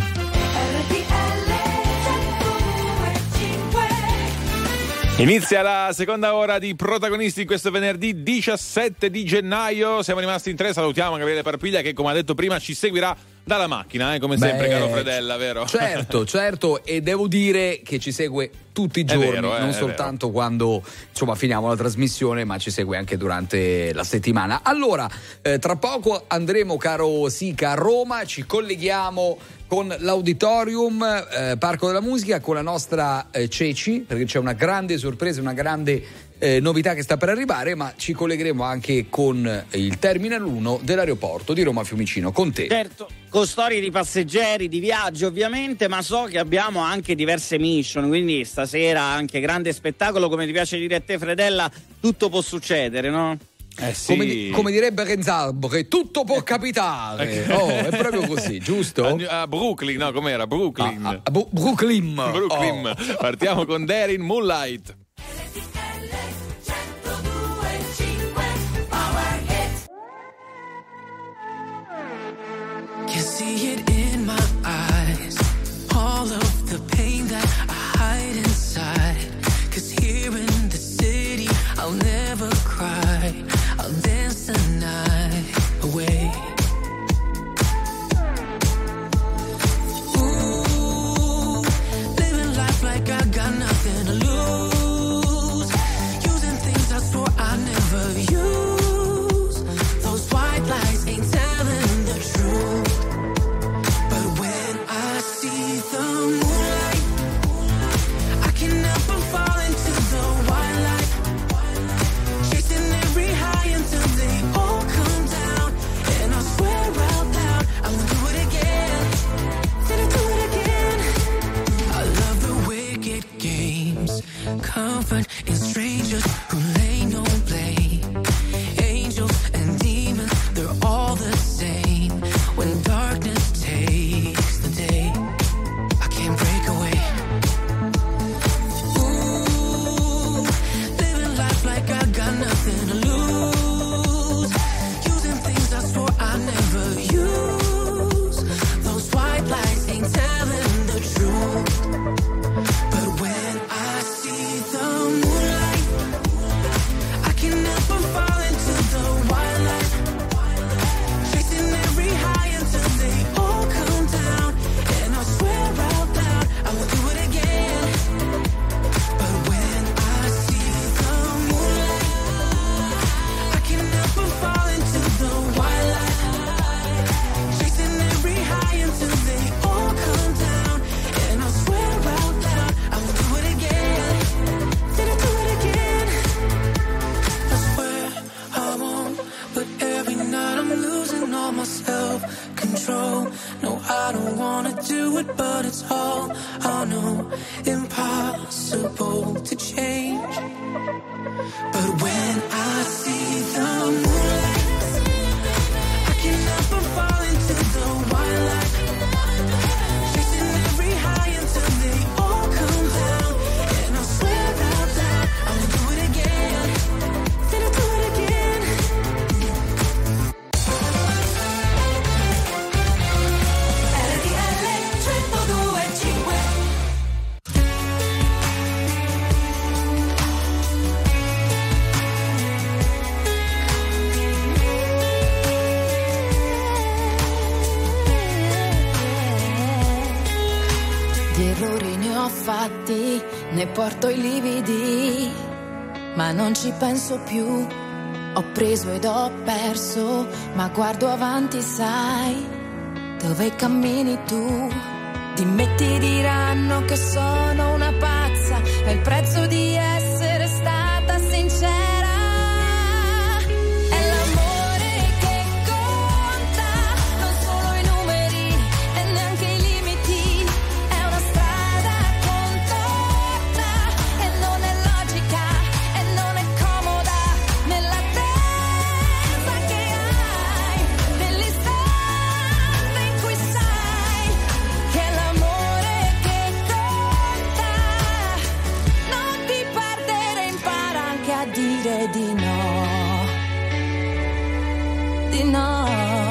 Inizia la seconda ora di Protagonisti questo venerdì 17 di gennaio. Siamo rimasti in 3, salutiamo Gabriele Parpiglia che, come ha detto prima, ci seguirà dalla macchina, come sempre, caro Fredella, vero? Certo, e devo dire che ci segue tutti i giorni, non soltanto quando finiamo la trasmissione, ma ci segue anche durante la settimana. Allora, tra poco andremo, caro Sica, a Roma, ci colleghiamo con l'Auditorium Parco della Musica, con la nostra Ceci, perché c'è una grande sorpresa, una grande novità che sta per arrivare, ma ci collegheremo anche con il Terminal 1 dell'aeroporto di Roma Fiumicino, con te. Certo, con storie di passeggeri, di viaggi ovviamente, ma so che abbiamo anche diverse mission, quindi stasera anche grande spettacolo, come ti piace dire a te, Fredella, tutto può succedere, no? Sì. Come direbbe Renzalbo, che tutto può capitare. È proprio così, giusto? A Brooklyn, no? Com'era? Brooklyn. Brooklyn. Partiamo con Darin Moonlight. Can see it in my eyes, all of the pain that I hide inside. 'Cause here in the city I'll never cry, I'll dance the night away. Ooh, living life like I got nothing to lose, using things I swore I never use. Those white lies ain't telling the truth. Comfort in strangers who lay no blame. Angels and demons, they're all the same. When darkness takes the day, I can't break away. Ooh, living life like I got nothing to lose, using things I swore I never use. Those white lies ain't telling the truth. I don't wanna do it, but it's all I know. Impossible to change. But when I see the moonlight, I can't help but fall into the white light. Chasing every high until they all come down. And I swear Di errori ne ho fatti, ne porto i lividi, ma non ci penso più. Ho preso ed ho perso, ma guardo avanti, sai, dove cammini tu. Di me ti diranno che sono una pazza, è il prezzo di essere stata sincera. Di no, di no.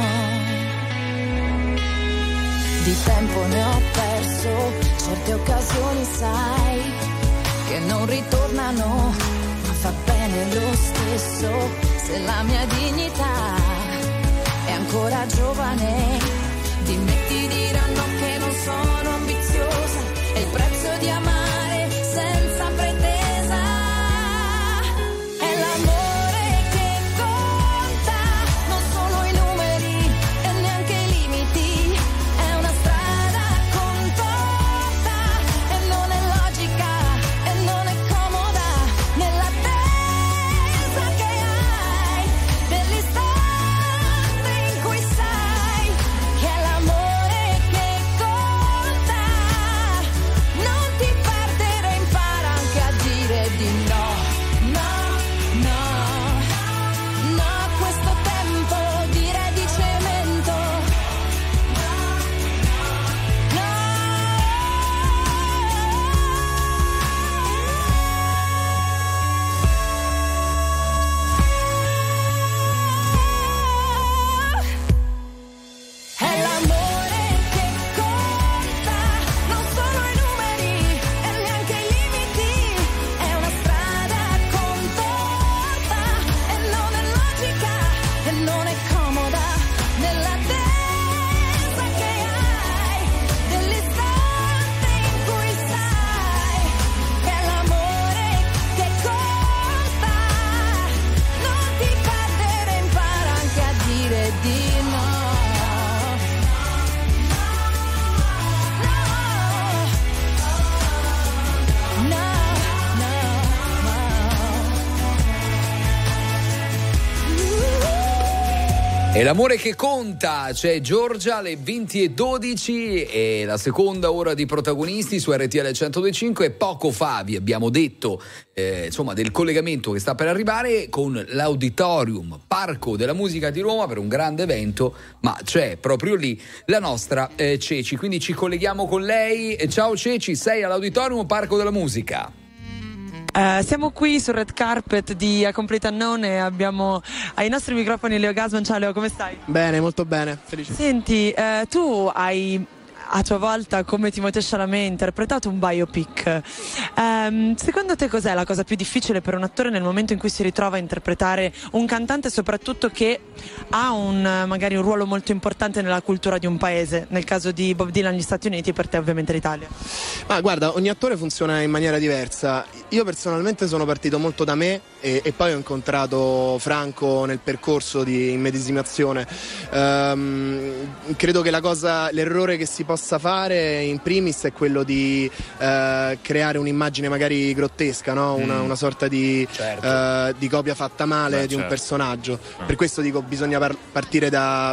Di tempo ne ho perso, certe occasioni sai che non ritornano, ma fa bene lo stesso se la mia dignità è ancora giovane. Di me ti diranno che non sono ambiziosa, è il prezzo di amare senza pretesa. È l'amore che conta, c'è Giorgia alle 20:12 e la seconda ora di protagonisti su RTL 102.5. E poco fa vi abbiamo detto insomma del collegamento che sta per arrivare con l'Auditorium Parco della Musica di Roma per un grande evento, ma c'è proprio lì la nostra Ceci, quindi ci colleghiamo con lei. Ciao Ceci, sei all'Auditorium Parco della Musica. Siamo qui sul red carpet di A Complete Unknown e abbiamo ai nostri microfoni Leo Gasman. Ciao Leo, come stai? Bene, molto bene, felice. Senti, tu hai a tua volta, come Timothée Chalamet, interpretato un biopic. Secondo te cos'è la cosa più difficile per un attore nel momento in cui si ritrova a interpretare un cantante, soprattutto che ha magari un ruolo molto importante nella cultura di un paese? Nel caso di Bob Dylan gli Stati Uniti, per te ovviamente l'Italia. Ma guarda, ogni attore funziona in maniera diversa. Io personalmente sono partito molto da me e poi ho incontrato Franco nel percorso di immedesimazione. Credo che l'errore che si possa fare in primis è quello di creare un'immagine magari grottesca, no? Una sorta di copia fatta male di un personaggio. Per questo dico bisogna partire da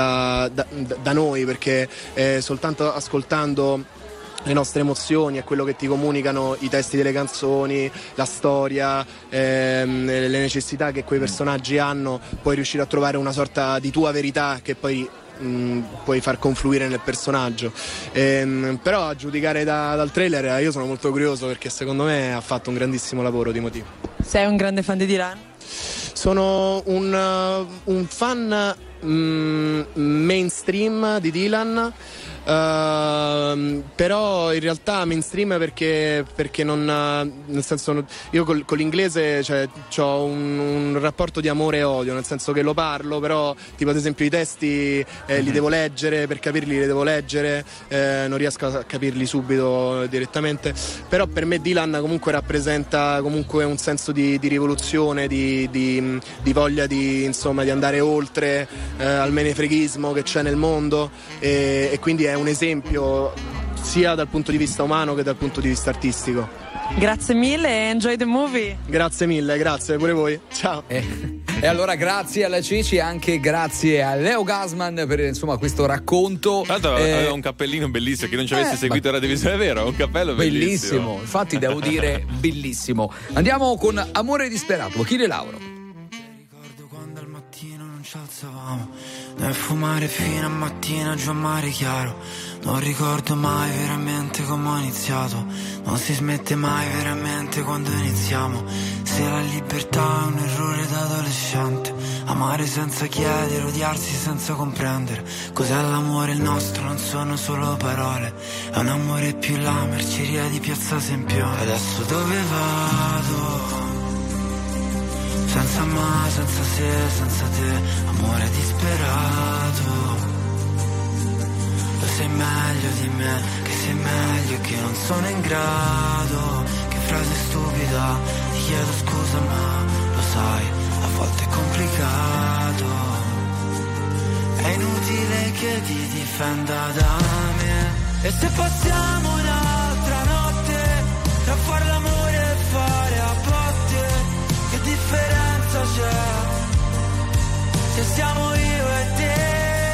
noi, perché soltanto ascoltando le nostre emozioni, è quello che ti comunicano i testi delle canzoni, la storia, le necessità che quei personaggi hanno, puoi riuscire a trovare una sorta di tua verità che poi puoi far confluire nel personaggio. Però a giudicare dal trailer io sono molto curioso, perché secondo me ha fatto un grandissimo lavoro Timothée. Sei un grande fan di Dylan? Sono un fan mainstream di Dylan. però in realtà mainstream perché non, nel senso, io con l'inglese, cioè, ho un rapporto di amore e odio, nel senso che lo parlo, però tipo ad esempio i testi li devo leggere, per capirli li devo leggere, non riesco a capirli subito direttamente, però per me Dylan comunque rappresenta comunque un senso di rivoluzione, di voglia di andare oltre al menefreghismo che c'è nel mondo, e quindi è un esempio sia dal punto di vista umano che dal punto di vista artistico. Grazie mille e enjoy the movie. Grazie mille, grazie pure voi. Ciao. E allora grazie alla Ceci e anche grazie a Leo Gassman per questo racconto. Tra l'altro aveva un cappellino bellissimo, che non ci avesse seguito la televisione, è vero, un cappello bellissimo. Infatti devo dire bellissimo. Andiamo con Amore disperato, Achille Lauro. Ricordo quando al mattino non ci alzavamo, nel fumare fino a mattina giù a mare chiaro. Non ricordo mai veramente come ho iniziato, non si smette mai veramente quando iniziamo. Se la libertà è un errore da adolescente, amare senza chiedere, odiarsi senza comprendere. Cos'è l'amore il nostro? Non sono solo parole, è un amore più la merceria di Piazza Sempione. Adesso dove vado? Senza ma, senza se, senza te, amore disperato. Lo sai meglio di me, che sei meglio, che non sono in grado. Che frase stupida, ti chiedo scusa ma lo sai, a volte è complicato. È inutile che ti difenda da me. E se passiamo un'altra notte tra far l'amore e fare a botte, che differenza c'è se siamo io e te?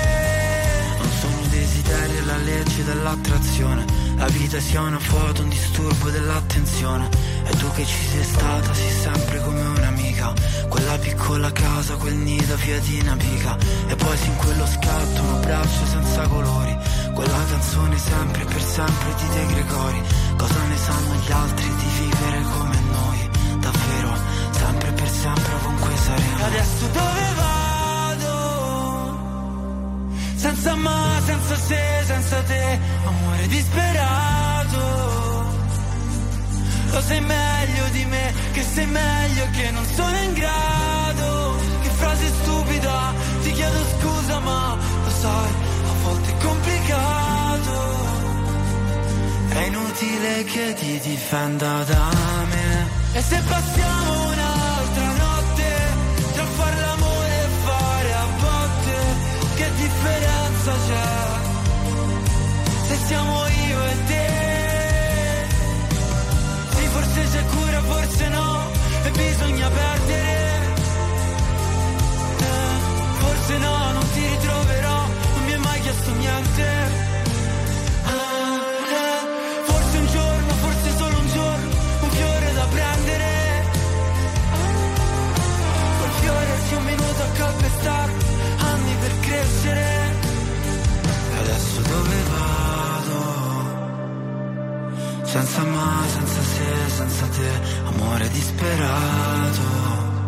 È la legge dell'attrazione, la vita sia una foto, un disturbo dell'attenzione. E tu che ci sei stata, sei sempre come un'amica, quella piccola casa, quel nido via di Napica. E poi sin quello scatto, un abbraccio senza colori, quella canzone sempre e per sempre di De Gregori. Cosa ne sanno gli altri di vivere come noi? Davvero, sempre e per sempre ovunque saremo. E adesso dove vado? Senza ma, senza se, senza te, amore disperato. Lo sai meglio di me, che sei meglio, che non sono in grado. Che frase stupida, ti chiedo scusa ma lo sai, a volte è complicato. È inutile che ti difenda da me. E se passiamo un'altra notte tra far l'amore e fare a botte, che differenza c'è se siamo io e te? Sì, forse c'è cura, forse no, e bisogna perdere. Forse no, non ti ritroverò, non mi hai mai chiesto niente. Forse un giorno, forse solo un giorno, un fiore da prendere. Quel fiore sia un minuto a calpestare, anni per crescere. Adesso dove vado? Senza ma, senza se, senza te, amore disperato.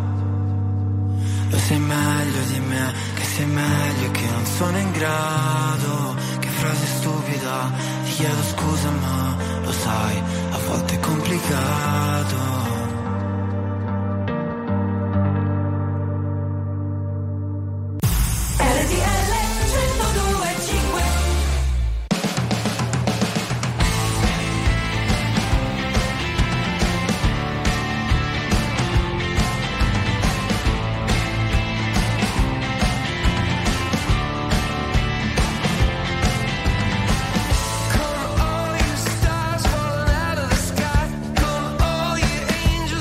Lo sai meglio di me, che sei meglio, che non sono in grado. Che frase stupida, ti chiedo scusa ma lo sai, a volte è complicato. Come all your stars falling out of the sky, come all your angels.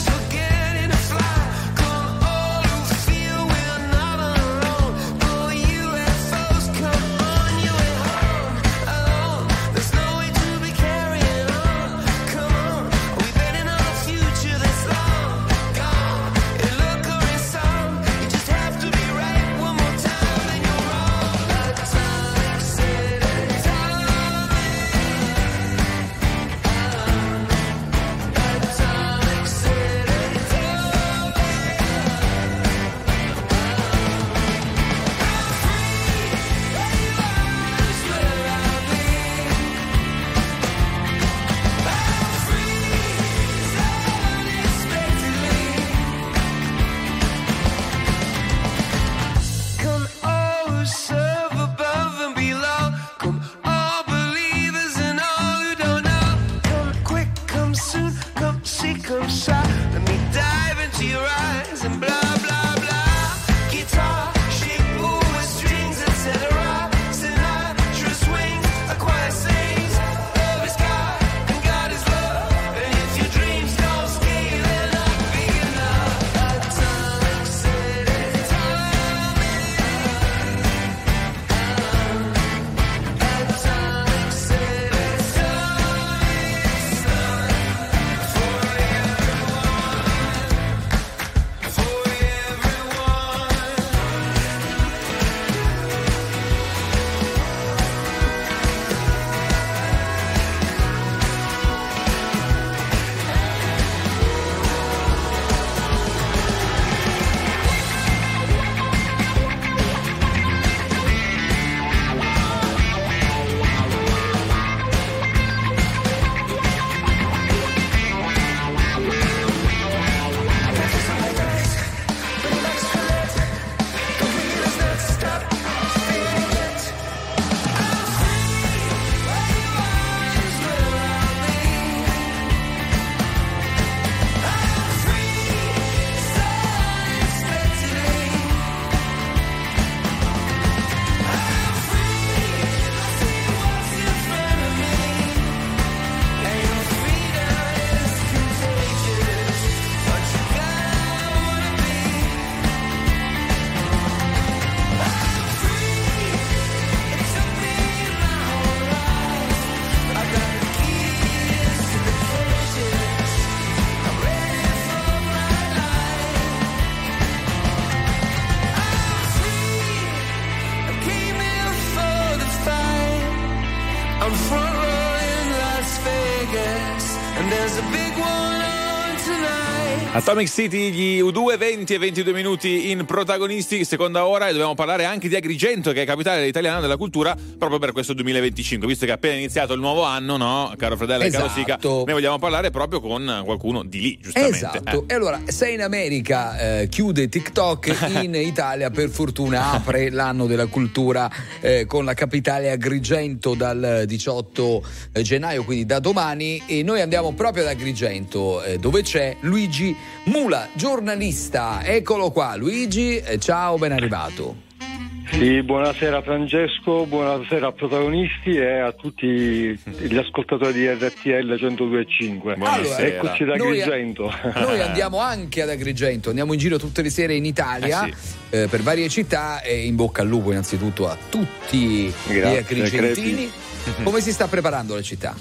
I'm front row in Las Vegas, and there's a big one on tonight. Atomic City, gli U2, 20 e 22 minuti in protagonisti, seconda ora, e dobbiamo parlare anche di Agrigento, che è capitale italiana della cultura proprio per questo 2025, visto che è appena iniziato il nuovo anno, no, caro Fredella e caro Sica, ne vogliamo parlare proprio con qualcuno di lì, giustamente. Esatto, e allora, se in America chiude TikTok, in Italia per fortuna apre l'anno della cultura con la capitale Agrigento dal 18 gennaio, quindi da domani, e noi andiamo proprio ad Agrigento, dove c'è Luigi Mula, giornalista. Eccolo qua, Luigi, ciao, ben arrivato. Sì, buonasera Francesco, buonasera a protagonisti e a tutti gli ascoltatori di RTL 102.5. Allora, eccoci da Agrigento. Noi andiamo anche ad Agrigento, andiamo in giro tutte le sere in Italia, per varie città, e in bocca al lupo innanzitutto a tutti gli agrigentini. Come si sta preparando la città?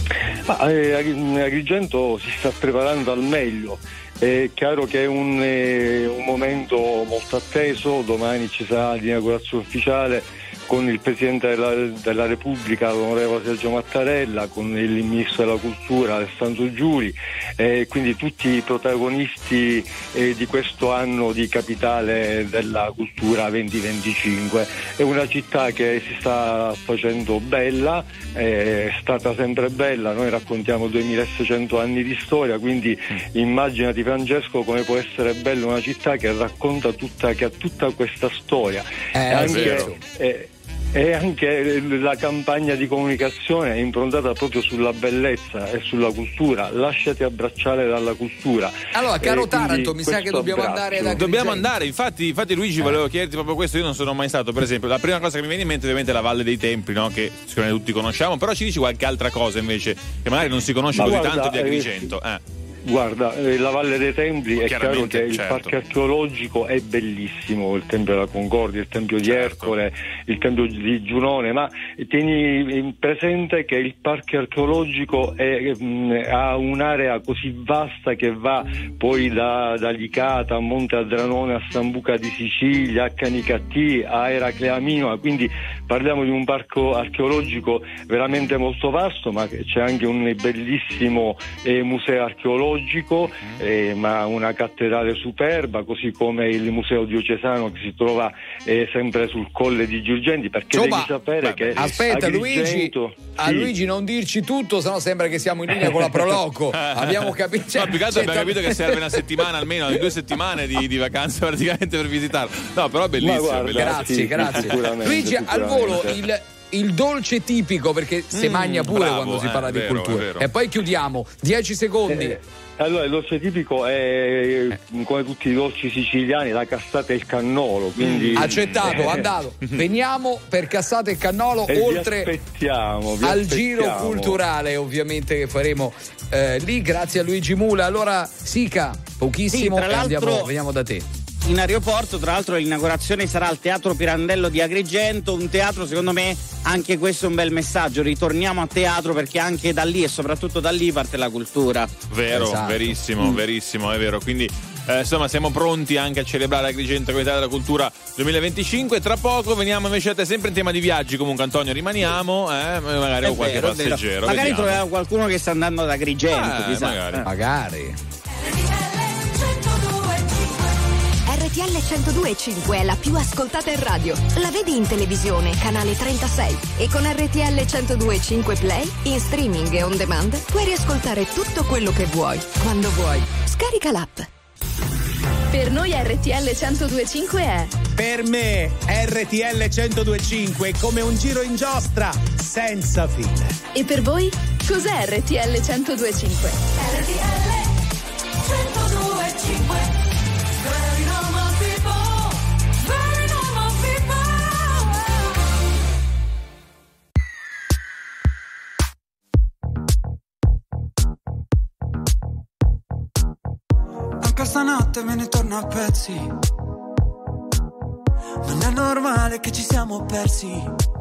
Agrigento si sta preparando al meglio. È chiaro che è un momento molto atteso. Domani ci sarà l'inaugurazione ufficiale con il Presidente della Repubblica, l'onorevole Sergio Mattarella, con il Ministro della Cultura Alessandro Giuri, quindi tutti i protagonisti di questo anno di capitale della cultura 2025. È una città che si sta facendo bella, è stata sempre bella, noi raccontiamo 2600 anni di storia, quindi immaginati Francesco come può essere bella una città che racconta che ha tutta questa storia. E anche la campagna di comunicazione è improntata proprio sulla bellezza e sulla cultura. Lasciati abbracciare dalla cultura. Allora, caro Taranto, mi sa che dobbiamo andare ad Agrigento. Dobbiamo andare, infatti Luigi, volevo chiederti proprio questo. Io non sono mai stato, per esempio, la prima cosa che mi viene in mente ovviamente è la Valle dei Templi, no? Che sicuramente tutti conosciamo, però ci dici qualche altra cosa invece che magari non si conosce così tanto di Agrigento. Guarda, la Valle dei Templi è chiaro che il parco archeologico è bellissimo, il Tempio della Concordia, il Tempio di Ercole, il Tempio di Giunone, ma tieni presente che il parco archeologico ha un'area così vasta che va poi da Licata a Monte Adranone a Sambuca di Sicilia, a Canicattì, a Eraclea Minima, quindi parliamo di un parco archeologico veramente molto vasto, ma c'è anche un bellissimo museo archeologico, ma una cattedrale superba, così come il museo diocesano che si trova sempre sul Colle di Girgenti, perché devi sapere che aspetta Agrigento, Luigi non dirci tutto, sennò sembra che siamo in linea con la Proloco. Abbiamo capito, più che altro abbiamo capito che serve una settimana, almeno 2 settimane di vacanze praticamente per visitarlo. No, però bellissimo, guarda, grazie. Luigi, al volo il dolce tipico, perché se magna pure quando si parla di cultura. E poi chiudiamo, 10 secondi. Allora, il dolce tipico è, come tutti i dolci siciliani, la cassata e il cannolo, quindi accettato, andato. Veniamo per cassata e cannolo, oltre al giro culturale ovviamente che faremo lì, grazie a Luigi Mula. Allora Sica, pochissimo, veniamo da te. In aeroporto, tra l'altro, l'inaugurazione sarà al Teatro Pirandello di Agrigento, un teatro, secondo me, anche questo è un bel messaggio. Ritorniamo a teatro, perché anche da lì e soprattutto da lì parte la cultura. Vero, esatto. verissimo, è vero. Quindi insomma siamo pronti anche a celebrare Agrigento come Italia della Cultura 2025. Tra poco veniamo invece a te, sempre in tema di viaggi. Comunque Antonio rimaniamo, magari ho qualche passeggero. Magari troviamo qualcuno che sta andando ad Agrigento, chissà. Magari. RTL 102.5 è la più ascoltata in radio. La vedi in televisione, canale 36, e con RTL 102.5 Play, in streaming e on demand, puoi riascoltare tutto quello che vuoi, quando vuoi. Scarica l'app. Per noi RTL 102.5 è... Per me RTL 102.5 è come un giro in giostra, senza fine. E per voi? Cos'è RTL 102.5? RTL 102.5. Anche stanotte me ne torno a pezzi. Non è normale che ci siamo persi,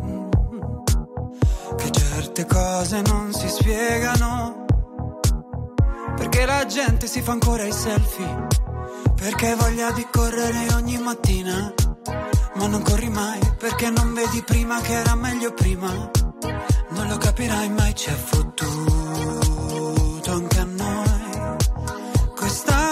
che certe cose non si spiegano, perché la gente si fa ancora i selfie, perché hai voglia di correre ogni mattina, ma non corri mai, perché non vedi prima che era meglio prima. non lo capirai mai, c'è fottuto anche a noi questa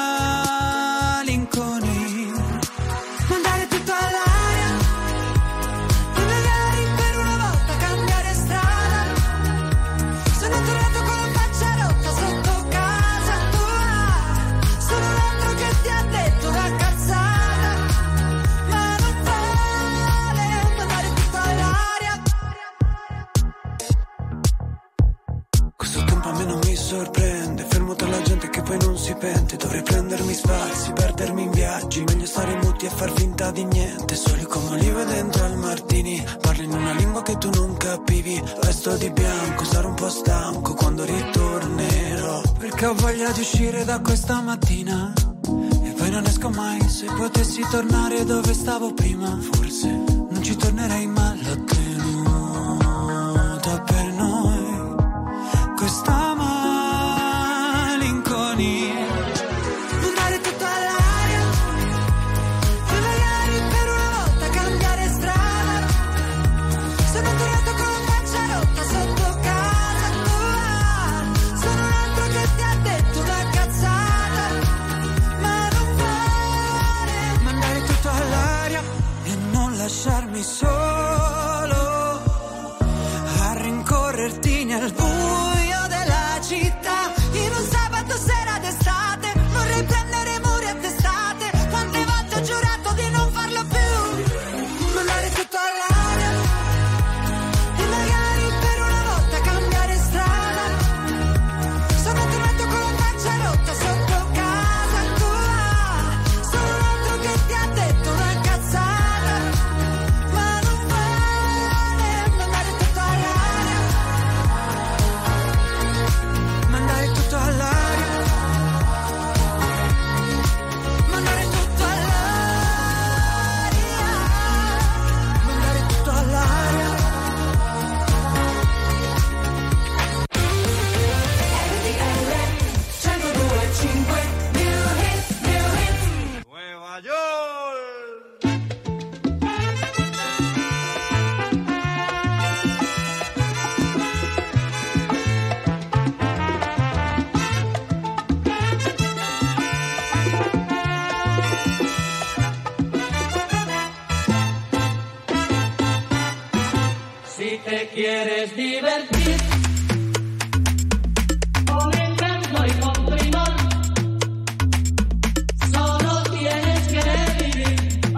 malinconia. Mandare tutto all'aria e magari per una volta cambiare strada. Sono tornato con la faccia rotta sotto casa tua. Sono l'altro che ti ha detto una cazzata, ma non vale mandare tutto all'aria. Questo tempo a me non mi sorprende, fermo tra la gente che poi non si pente. Dovrei prendermi spazi, perdermi in viaggi, meglio stare muti e far finta di niente. Soli come olive dentro al martini, parli in una lingua che tu non capivi. Vesto di bianco, sarò un po' stanco quando ritornerò, perché ho voglia di uscire da questa mattina e poi non esco mai. Se potessi tornare dove stavo prima, forse non ci tornerei, ma l'ho tenuta per noi questa malinconia. Mandare tutto all'aria e magari per una volta cambiare strada. Sono tornato con la faccia rotta sotto casa tua. Sono un altro che ti ha detto una cazzata, ma non vale mandare tutto all'aria e non lasciarmi solo a rincorrerti nel buio della città. In un sabato sera d'estate vorrei prendere muri a testate. Quante volte ho giurato di non farlo più. Mandare tutto all'aria e magari per una volta cambiare strada. Sono tornato con la faccia rotta sotto casa tua. Sono un altro che ti ha detto una cazzata, ma non vale mandare tutto all'aria. Mandare tutto all'aria. Mandare tutto all'aria. Mandare tutto all'aria. RTL 102.5 New Hit, New Hit. Nueva York. Si te quieres divertir con encanto y con primor, solo tienes que vivir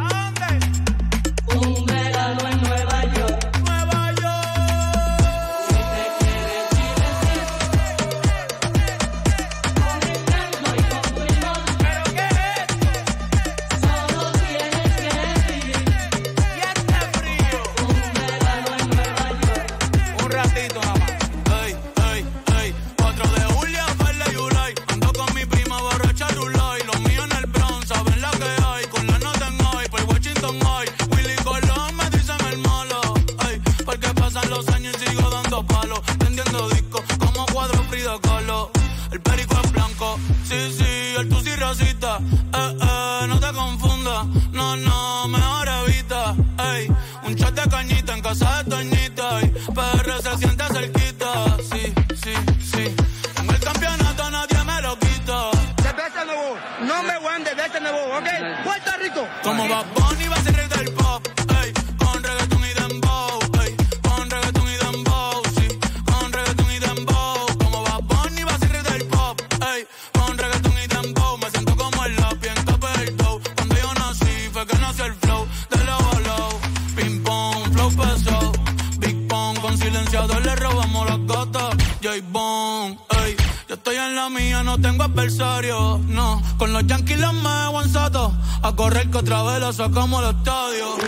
un verano en Nueva York. Nueva York. Si te quieres divertir con encanto y con primor, ¿pero qué es esto? Solo tienes que vivir y este frío un verano en Nueva York. Un ratito nada más. Ey, ey, ey. 4 de julio, verde July. Ando con mi prima borracha Rulay. Los míos en el Bronx, saben la que hay. Con la nota en hoy, por Washington High. Willy Colón me dicen el malo. Ey, porque pasan los años y sigo dando palos. Vendiendo discos como cuadro Frida Kahlo. El perico es blanco, sí, sí, el tusi racista. No te confundas, no, no, mejor evita. Ey, un shot de cañita en casa de Toñita. Ey, PR se siente cerquita, sí, sí, sí. Tengo el campeonato, nadie me lo quita. De Besta Nuevo, number one de Besta Nuevo, ¿ok? Puerto Rico. Como Bad Bunny va a ser rey del pop, ey, con reggaetón y dembow, ey, con reggaetón y dembow, sí, con reggaetón y dembow. Como Bad Bunny va a ser rey del pop, ey, con reggaetón y dembow. Me siento como el lápiz en Capel Dough. Cuando yo nací fue que nació el flow de low a low. Ping pong, flow pesado, Big Pong, con silenciador le robamos las gatas. J-Bone, ey, yo estoy en la mía, no tengo adversario, no. Con los Yankees los me aguanzato, a correr que otra vez la sacamos al estadio.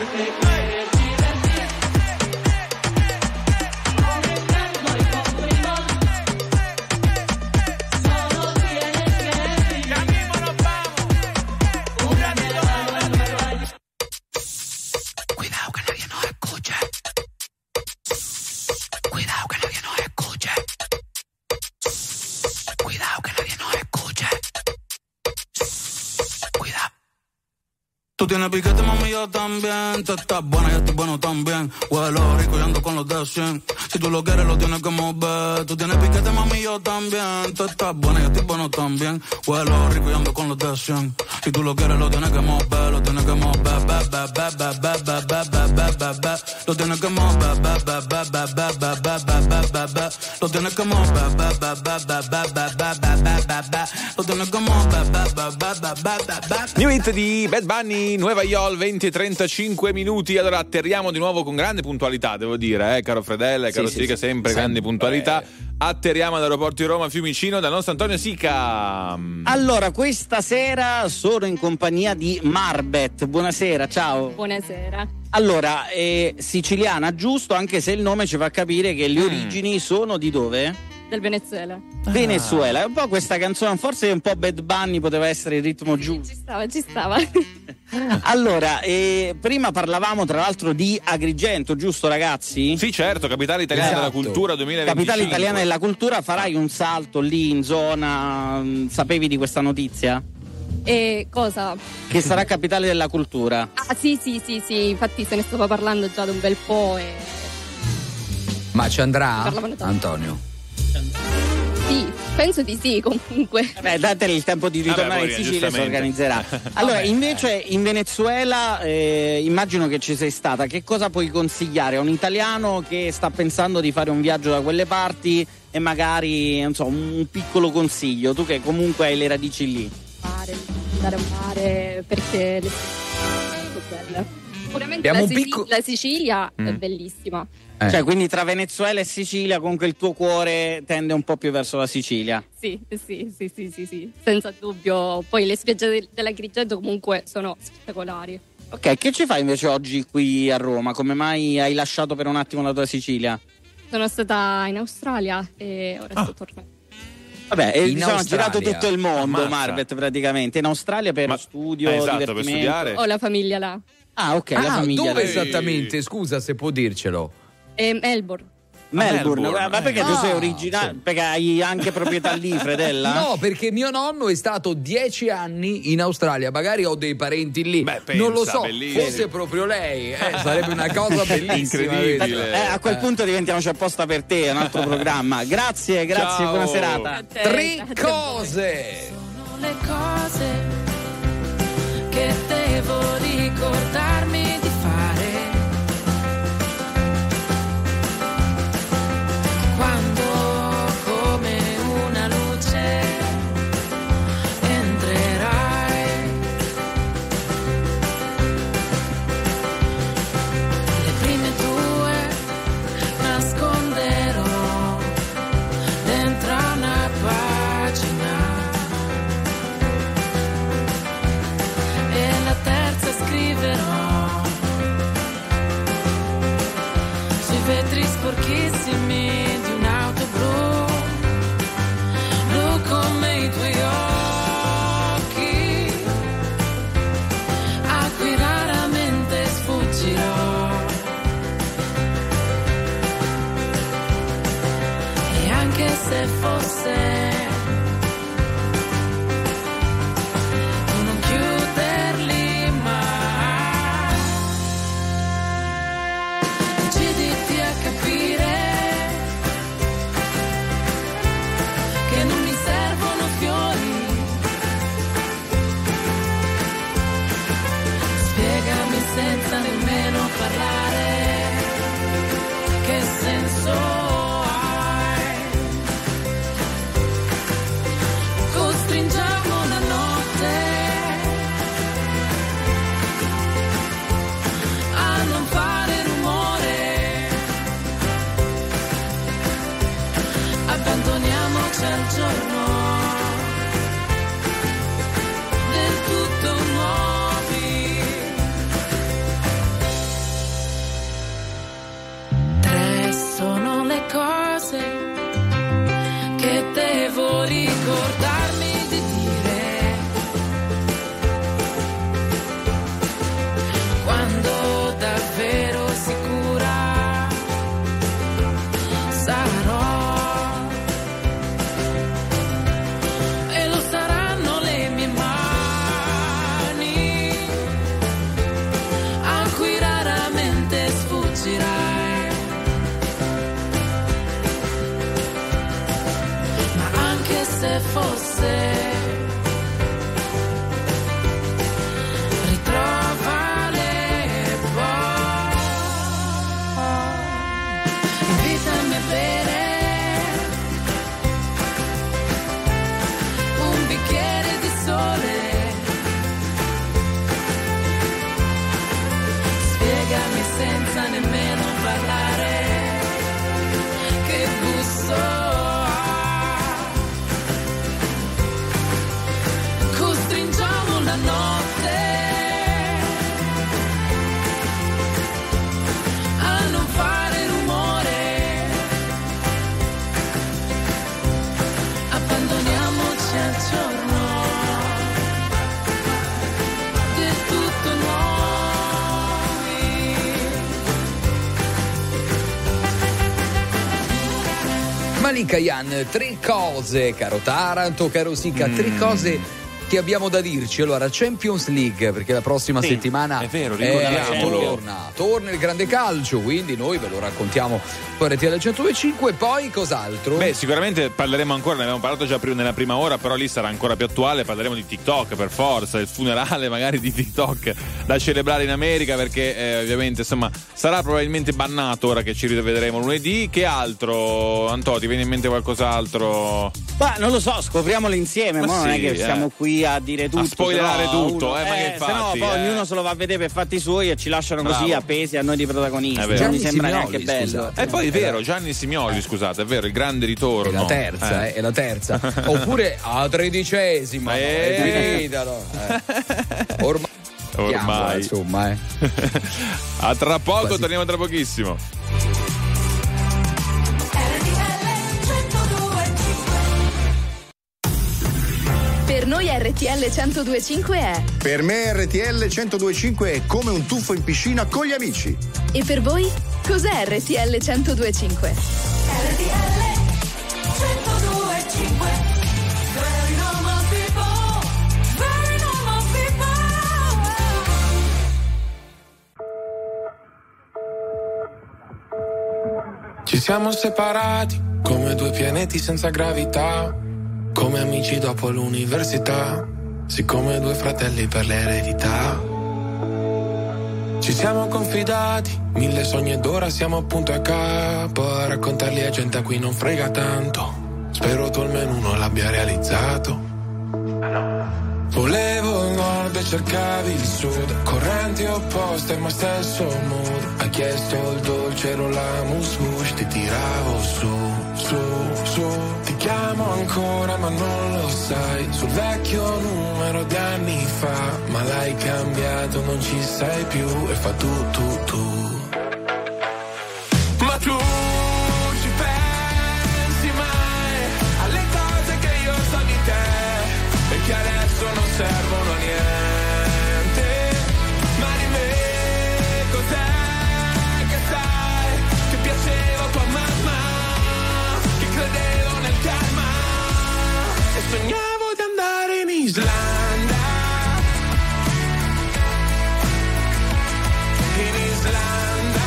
Cuidado que nadie nos escuche. Cuidado que nadie nos escuche. Cuidado que nadie nos escuche. Cuidado. Tú tienes piquete, mami, yo también. Tú estás buena, yo estoy bueno también. Huele rico y ando con los de 100. Si tú lo quieres, lo tienes que mover. Tú tienes piquete, mami, yo también. Tú estás buena y yo estoy bueno también. Huelo rico y ando con los de 100. Si tú lo quieres, lo tienes que mover. Lo tienes que mover, lo tienes que mover, lo tienes que mover, lo tienes que mover. New hit di Bad Bunny, Nueva York, 20:35 minuti. Allora atterriamo di nuovo con grande puntualità, devo dire, caro Fredella, caro Sica, sempre grande puntualità. Atterriamo all'aeroporto di Roma Fiumicino dal nostro Antonio Sica. Allora, questa sera sono in compagnia di Marbet. Buonasera, ciao. Buonasera. Allora, siciliana, giusto, anche se il nome ci fa capire che le origini sono di dove? Del Venezuela. Venezuela. È un po' questa canzone, forse un po' Bad Bunny poteva essere il ritmo giusto. Ci stava. Allora, prima parlavamo tra l'altro di Agrigento, giusto ragazzi? Sì, certo, capitale italiana della cultura 2025. Capitale italiana della cultura, farai un salto lì in zona, sapevi di questa notizia? E cosa? Che sarà capitale della cultura. Ah sì, infatti se ne stava parlando già da un bel po'. Ma ci andrà, Antonio? Sì, penso di sì comunque. Datele il tempo di ritornare in Sicilia e si organizzerà. Allora, invece in Venezuela immagino che ci sei stata. Che cosa puoi consigliare a un italiano che sta pensando di fare un viaggio da quelle parti e magari, non so, un piccolo consiglio, tu che comunque hai le radici lì? Andare a mare perché le sono belle. Sicuramente la Sicilia è bellissima. Cioè, quindi tra Venezuela e Sicilia comunque il tuo cuore tende un po' più verso la Sicilia. Sì, senza dubbio. Poi le spiagge dell'Agrigento comunque sono spettacolari. Ok, che ci fai invece oggi qui a Roma? Come mai hai lasciato per un attimo la tua Sicilia? Sono stata in Australia e ora sto tornando. Vabbè, diciamo, girato tutto il mondo, Marbet, praticamente. In Australia per studio, divertimento. Per studiare. Ho la famiglia là. Ah, ok, la famiglia. Dove esattamente? Scusa se può dircelo. Melbourne. Ma perché tu sei originale? Sì. Perché hai anche proprietà lì, Fredella? No, perché mio nonno è stato 10 anni in Australia. Magari ho dei parenti lì. Non lo so, bellissimo. Fosse proprio lei, sarebbe una cosa bellissima. Incredibile. A quel punto diventiamoci apposta per te, un altro programma. Grazie, ciao. Buona serata. 3 cose. Sono le cose che devo ricordarmi di fare. Quando come una luce entrerai, le prime 2 nasconderò dentro una pagina e la terza scriverò sui vetri sporchissimi di un'auto blu, blu come i tuoi occhi, a cui raramente sfuggirò. E anche se fosse tu non chiuderli mai, deciditi a capire che non mi servono fiori. Spiegami senza nemmeno parlare che senso hai. Costringiamo la notte a non fare rumore, abbandoniamoci al giorno del tutto nuovi. 3 sono le cose che devo ricordarmi di dire quando davvero sicura sarò, e lo saranno le mie mani a cui raramente sfuggirai. se fosse. Ritrovale poi, invitami a bere un bicchiere di sole, spiegami senza nemmeno parlare che gusto ha. Costringiamo la notte a non fare rumore, abbandoniamoci al giorno del tutto nuovi. Malika Yan, 3 cose, caro Taranto, caro Sica, 3 cose che abbiamo da dirci. Allora, Champions League, perché la prossima settimana è vero, ricordiamolo. Torna il grande calcio, quindi noi ve lo raccontiamo con RTL 102.5. Poi cos'altro? Beh, sicuramente parleremo ancora, ne abbiamo parlato già nella prima ora, però lì sarà ancora più attuale, parleremo di TikTok per forza, il funerale magari di TikTok da celebrare in America, perché ovviamente insomma sarà probabilmente bannato ora che ci rivedremo lunedì. Che altro, Antò, ti viene in mente qualcos'altro? Ma non lo so, scopriamolo insieme, ma non è che siamo qui a dire tutto, a spoilerare tutto, ma che se no poi ognuno se lo va a vedere per fatti suoi e ci lasciano così appesi a noi di protagonisti. Non mi sembra neanche bello. E poi è vero, Gianni Simioli, scusate, è vero, il grande ritorno. È la terza, è la terza. Oppure a 13ª, ma è finita, no? Ormai insomma, A tra poco, torniamo tra pochissimo. Per noi RTL 102.5 è. Per me RTL 102.5 è come un tuffo in piscina con gli amici. E per voi? Cos'è RTL 102.5? RTL 102.5. Very normal people, very normal people. Ci siamo separati come 2 pianeti senza gravità, come amici dopo l'università, siccome 2 fratelli per l'eredità. Ci siamo confidati, 1000 sogni ed ora siamo appunto a capo, a raccontarli a gente a cui non frega tanto. Spero tu almeno uno l'abbia realizzato. Volevo il nord e cercavi il sud, correnti opposte ma stesso mood. Hai chiesto il dolce, ero la musmush, ti tiravo su, su, su. Ti chiamo ancora ma non lo sai, sul vecchio numero di anni fa, ma l'hai cambiato, non ci sei più e fa tu. Ma tu ci pensi mai alle cose che io so di te e che adesso non servono a niente, ma di me cos'è che sai, che piaceva tua mamma, che credevo nel karma e sognavo di andare in Islanda. In Islanda,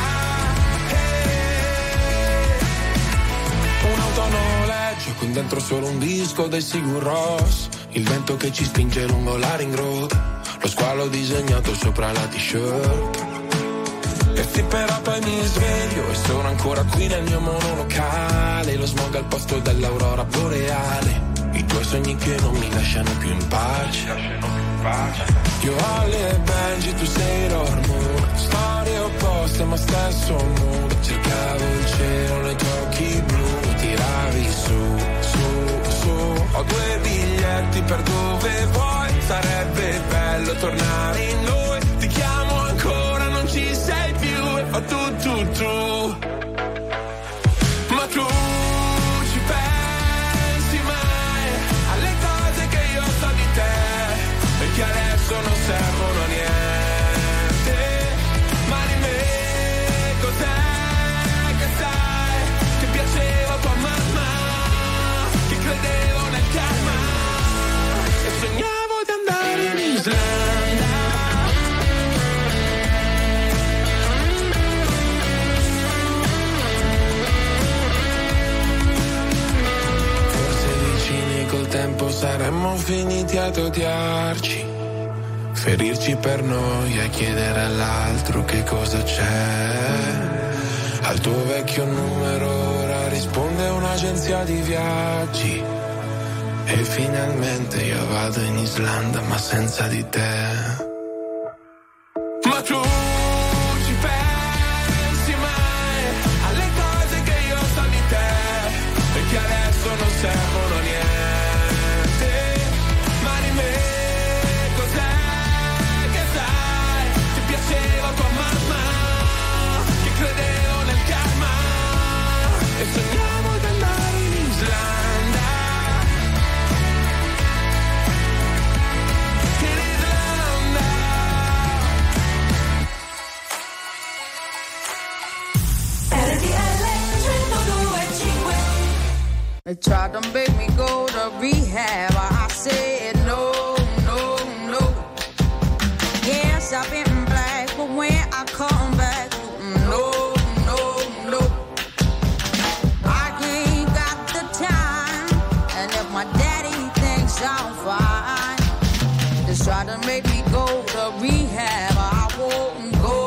un'auto a noleggio con dentro solo un disco dei Sigur Rós, il vento che ci spinge lungo la ring road, lo squalo disegnato sopra la t-shirt. E sì, però poi mi sveglio e sono ancora qui nel mio monolocale, lo smog al posto dell'aurora boreale, i tuoi sogni che non mi lasciano più in pace. Io Holly e Benji, tu sei l'ormone, storie opposte ma stesso mood. Cercavo il cielo nei tuoi occhi blu, mi tiravi su, su, su. Ho 2 biglietti per dove vuoi, sarebbe bello tornare in noi. Ti chiamo ancora, non ci sei più e fa tu. Ma tu ci pensi mai alle cose che io so di te e che adesso non servono a niente, ma di me cos'è che sai, che piaceva tempo saremmo finiti ad odiarci, ferirci per noia e chiedere all'altro che cosa c'è. Al tuo vecchio numero ora risponde un'agenzia di viaggi, e finalmente io vado in Islanda ma senza di te. Ma tu ci pensi mai alle cose che io so di te e che adesso non servono a niente? Ma di me cos'è che sai? Ti piaceva tua mamma, che credevo nel karma, e sogniamo di andare in Islanda. They tried to make me go to rehab. I said no, no, no. Yes, I've been black, but when I come back, no, no, no. I ain't got the time, and if my daddy thinks I'm fine, they try to make me go to rehab. I won't go.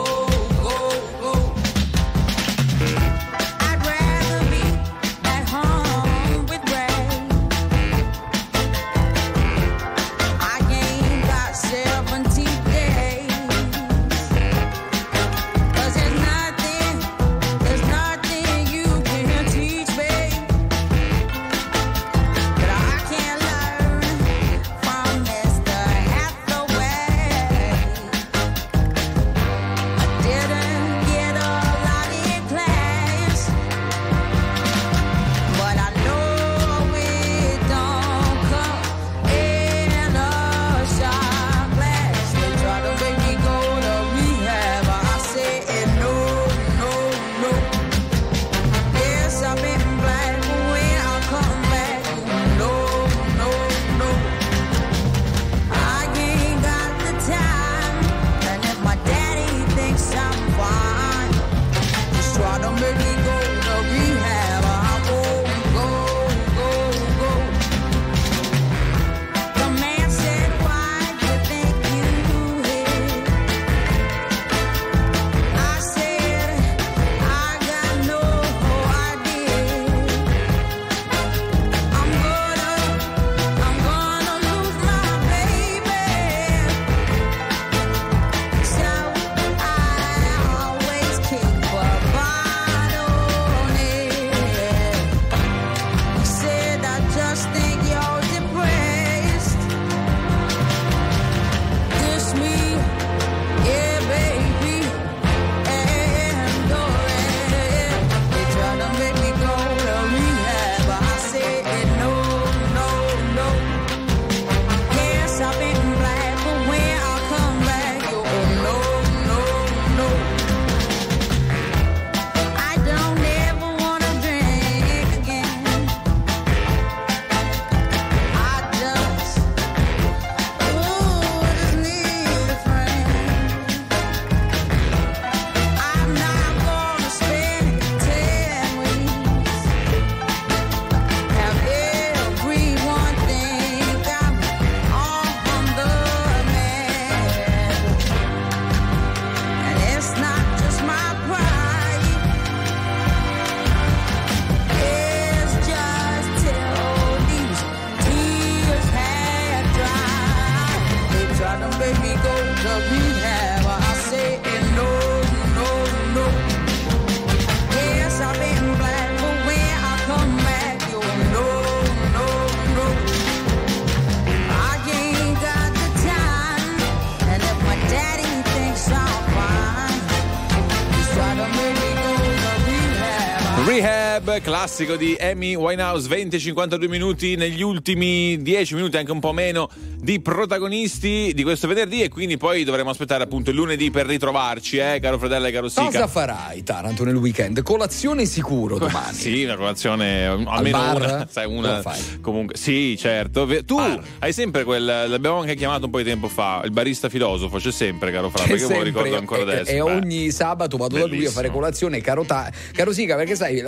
Rehab, classico di Amy Winehouse, 20-52 minuti negli ultimi 10 minuti, anche un po' meno, di protagonisti di questo venerdì, e quindi poi dovremo aspettare appunto il lunedì per ritrovarci, caro Fredella e caro Sica. Cosa farai, Taranto, nel weekend? Colazione sicuro domani? Sì, una colazione, almeno bar? una, sai, una comunque. Sì, certo. Tu hai sempre l'abbiamo anche chiamato un po' di tempo fa, il barista filosofo, c'è sempre, caro Fra, perché me lo ricordo ancora adesso. E ogni sabato vado da lui a fare colazione, caro Sica, perché sai, la colazione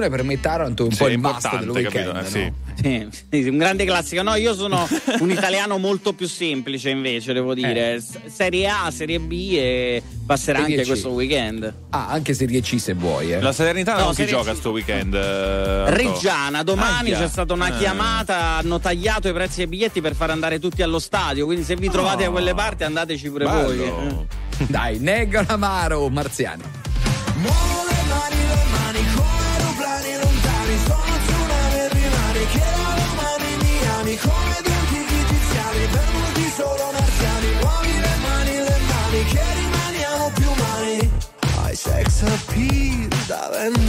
canzone per me Taranto è un po' il must del weekend, no? Sì, un grande classico. No, io sono un italiano molto più semplice invece, devo dire. Serie A, Serie B e passerà Serie anche C. questo weekend. Anche Serie C se vuoi. La Salernitana non si gioca sto weekend. Reggiana, domani c'è stata una chiamata, hanno tagliato i prezzi dei biglietti per far andare tutti allo stadio, quindi se vi trovate da quelle parti andateci pure voi. Dai, Negano Amaro, Marziani. Muovo le mani come aeroplani lontani, sono tsunami e rimani che da domani mi ami come due antichi egiziani, per molti solo marziani. Muovi le mani che rimaniamo più umani. Hai sex appeal da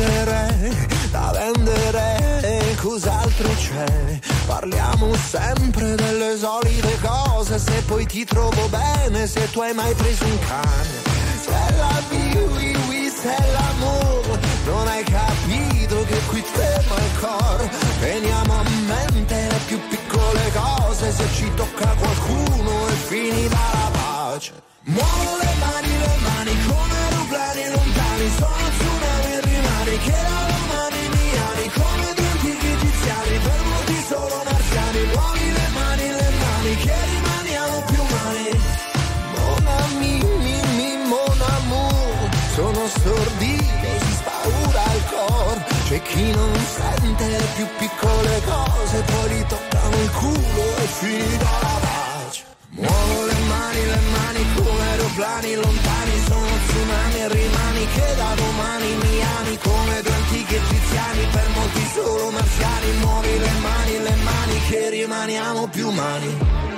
vendere, cos'altro c'è? Parliamo sempre delle solite cose, se poi ti trovo bene, se tu hai mai preso un cane. Se la vivi, se l'amore, non hai capito che qui trema il cor. Teniamo a mente le più piccole cose, se ci tocca qualcuno è finita la pace. Muovo le mani come aeroplani lontani, sono tsunami e rimani che da domani mi ami come due antichi egiziani, per molti solo marziani. Muovi le mani che rimaniamo più umani. Mon ami, mon amour, sono stordito, si spaura il cor. C'è chi non sente le più piccole cose, poi gli toccano il culo e finita la pace. Muovo le mani come aeroplani lontani, sono tsunami e rimani che da domani mi ami come due antichi egiziani, per molti solo marziani. Muovi le mani che rimaniamo più umani.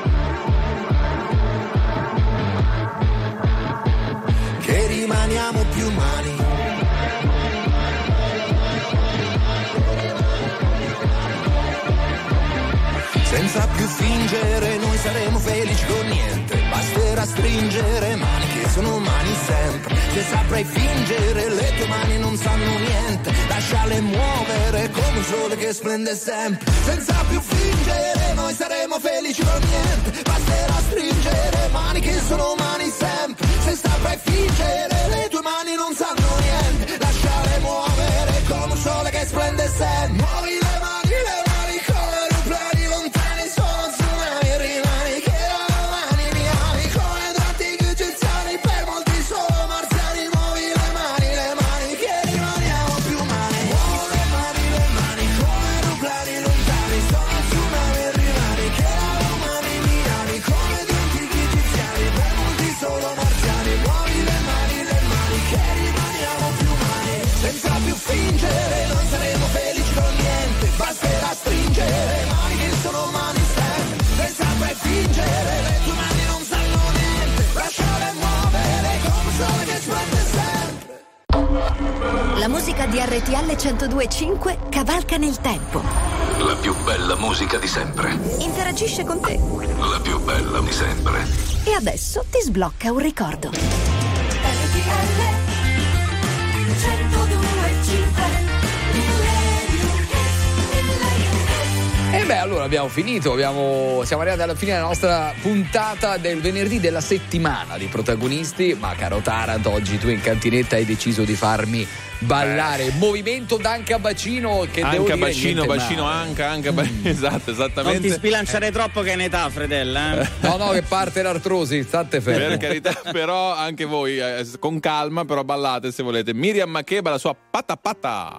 Che rimaniamo più umani. Senza più fingere noi saremo felici con niente, basterà stringere mani che sono mani sempre. Se saprai fingere le tue mani non sanno niente, lasciale muovere come un sole che splende sempre. Senza più fingere noi saremo felici con niente, basterà stringere mani che sono mani sempre. Se saprai fingere le tue mani non sanno niente, lasciale muovere come un sole che splende sempre. Muovi le mani come aeroplani lontani, sono tsunami e rimani che da domani mi ami come due antichi egiziani, per molti solo marziani. Muovi le mani che rimaniamo più umani. Muovo le mani come aeroplani lontani, sono tsunami e rimani che da domani mi ami come due antichi egiziani, per molti solo marziani. Muovi le mani che rimaniamo più umani. Senza più fingere noi saremo felici con niente, basterà stringere mani che sono mani sempre. Senza mai fingere le tue mani non sanno niente, lasciare muovere come il sole che splende sempre. La musica di RTL 102.5 cavalca nel tempo. La più bella musica di sempre. Interagisce con te. La più bella di sempre. E adesso ti sblocca un ricordo. RTL 102.5. E beh, allora abbiamo finito, siamo arrivati alla fine della nostra puntata del venerdì della settimana di protagonisti. Ma caro Taranto, oggi tu in cantinetta hai deciso di farmi ballare movimento d'anca bacino, che anca devo dire bacino anca esatto, esattamente. Non ti spilanciare troppo che è in età, fratella. No, che parte l'artrosi, state fermi. Per carità, però anche voi con calma, però ballate se volete. Miriam Makeba, la sua Pata Pata.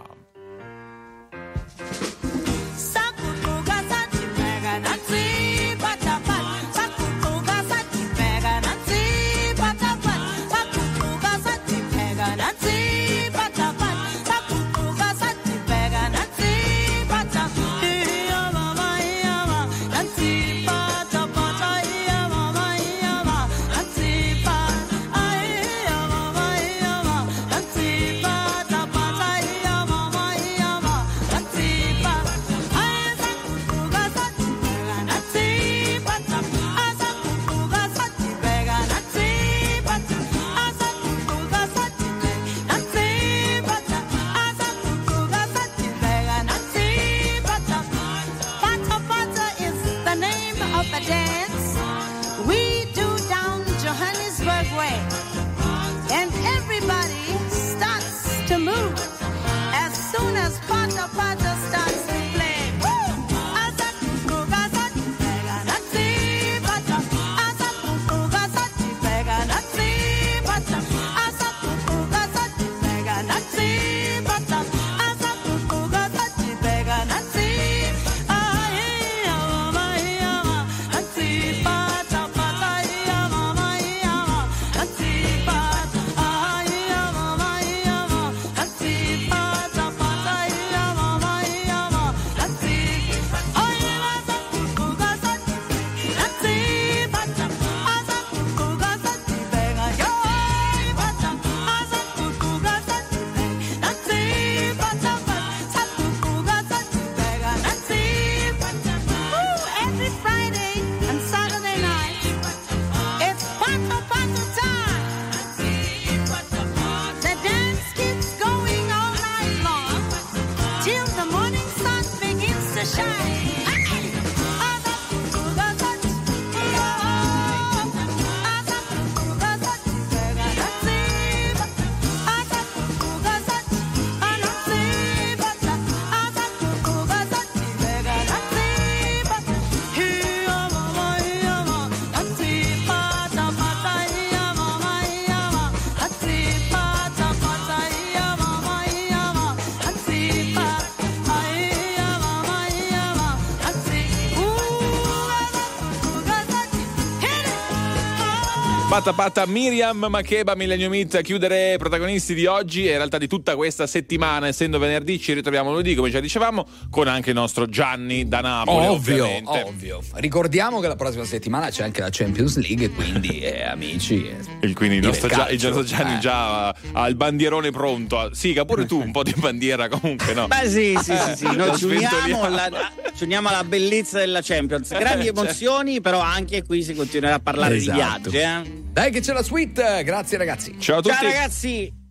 Pata Pata, Miriam Makeba, Millennium Hit, a chiudere protagonisti di oggi e in realtà di tutta questa settimana. Essendo venerdì ci ritroviamo lunedì, come già dicevamo, con anche il nostro Gianni da Napoli. Ovvio. Ricordiamo che la prossima settimana c'è anche la Champions League, quindi amici. Quindi il nostro Gianni già ha il bandierone pronto. Siga pure tu un po' di bandiera comunque, no? Beh sì. Noi ci uniamo alla bellezza della Champions. Grandi emozioni, però anche qui si continuerà a parlare di viaggi. Dai che c'è la suite, grazie ragazzi. Ciao a tutti. Ciao ragazzi.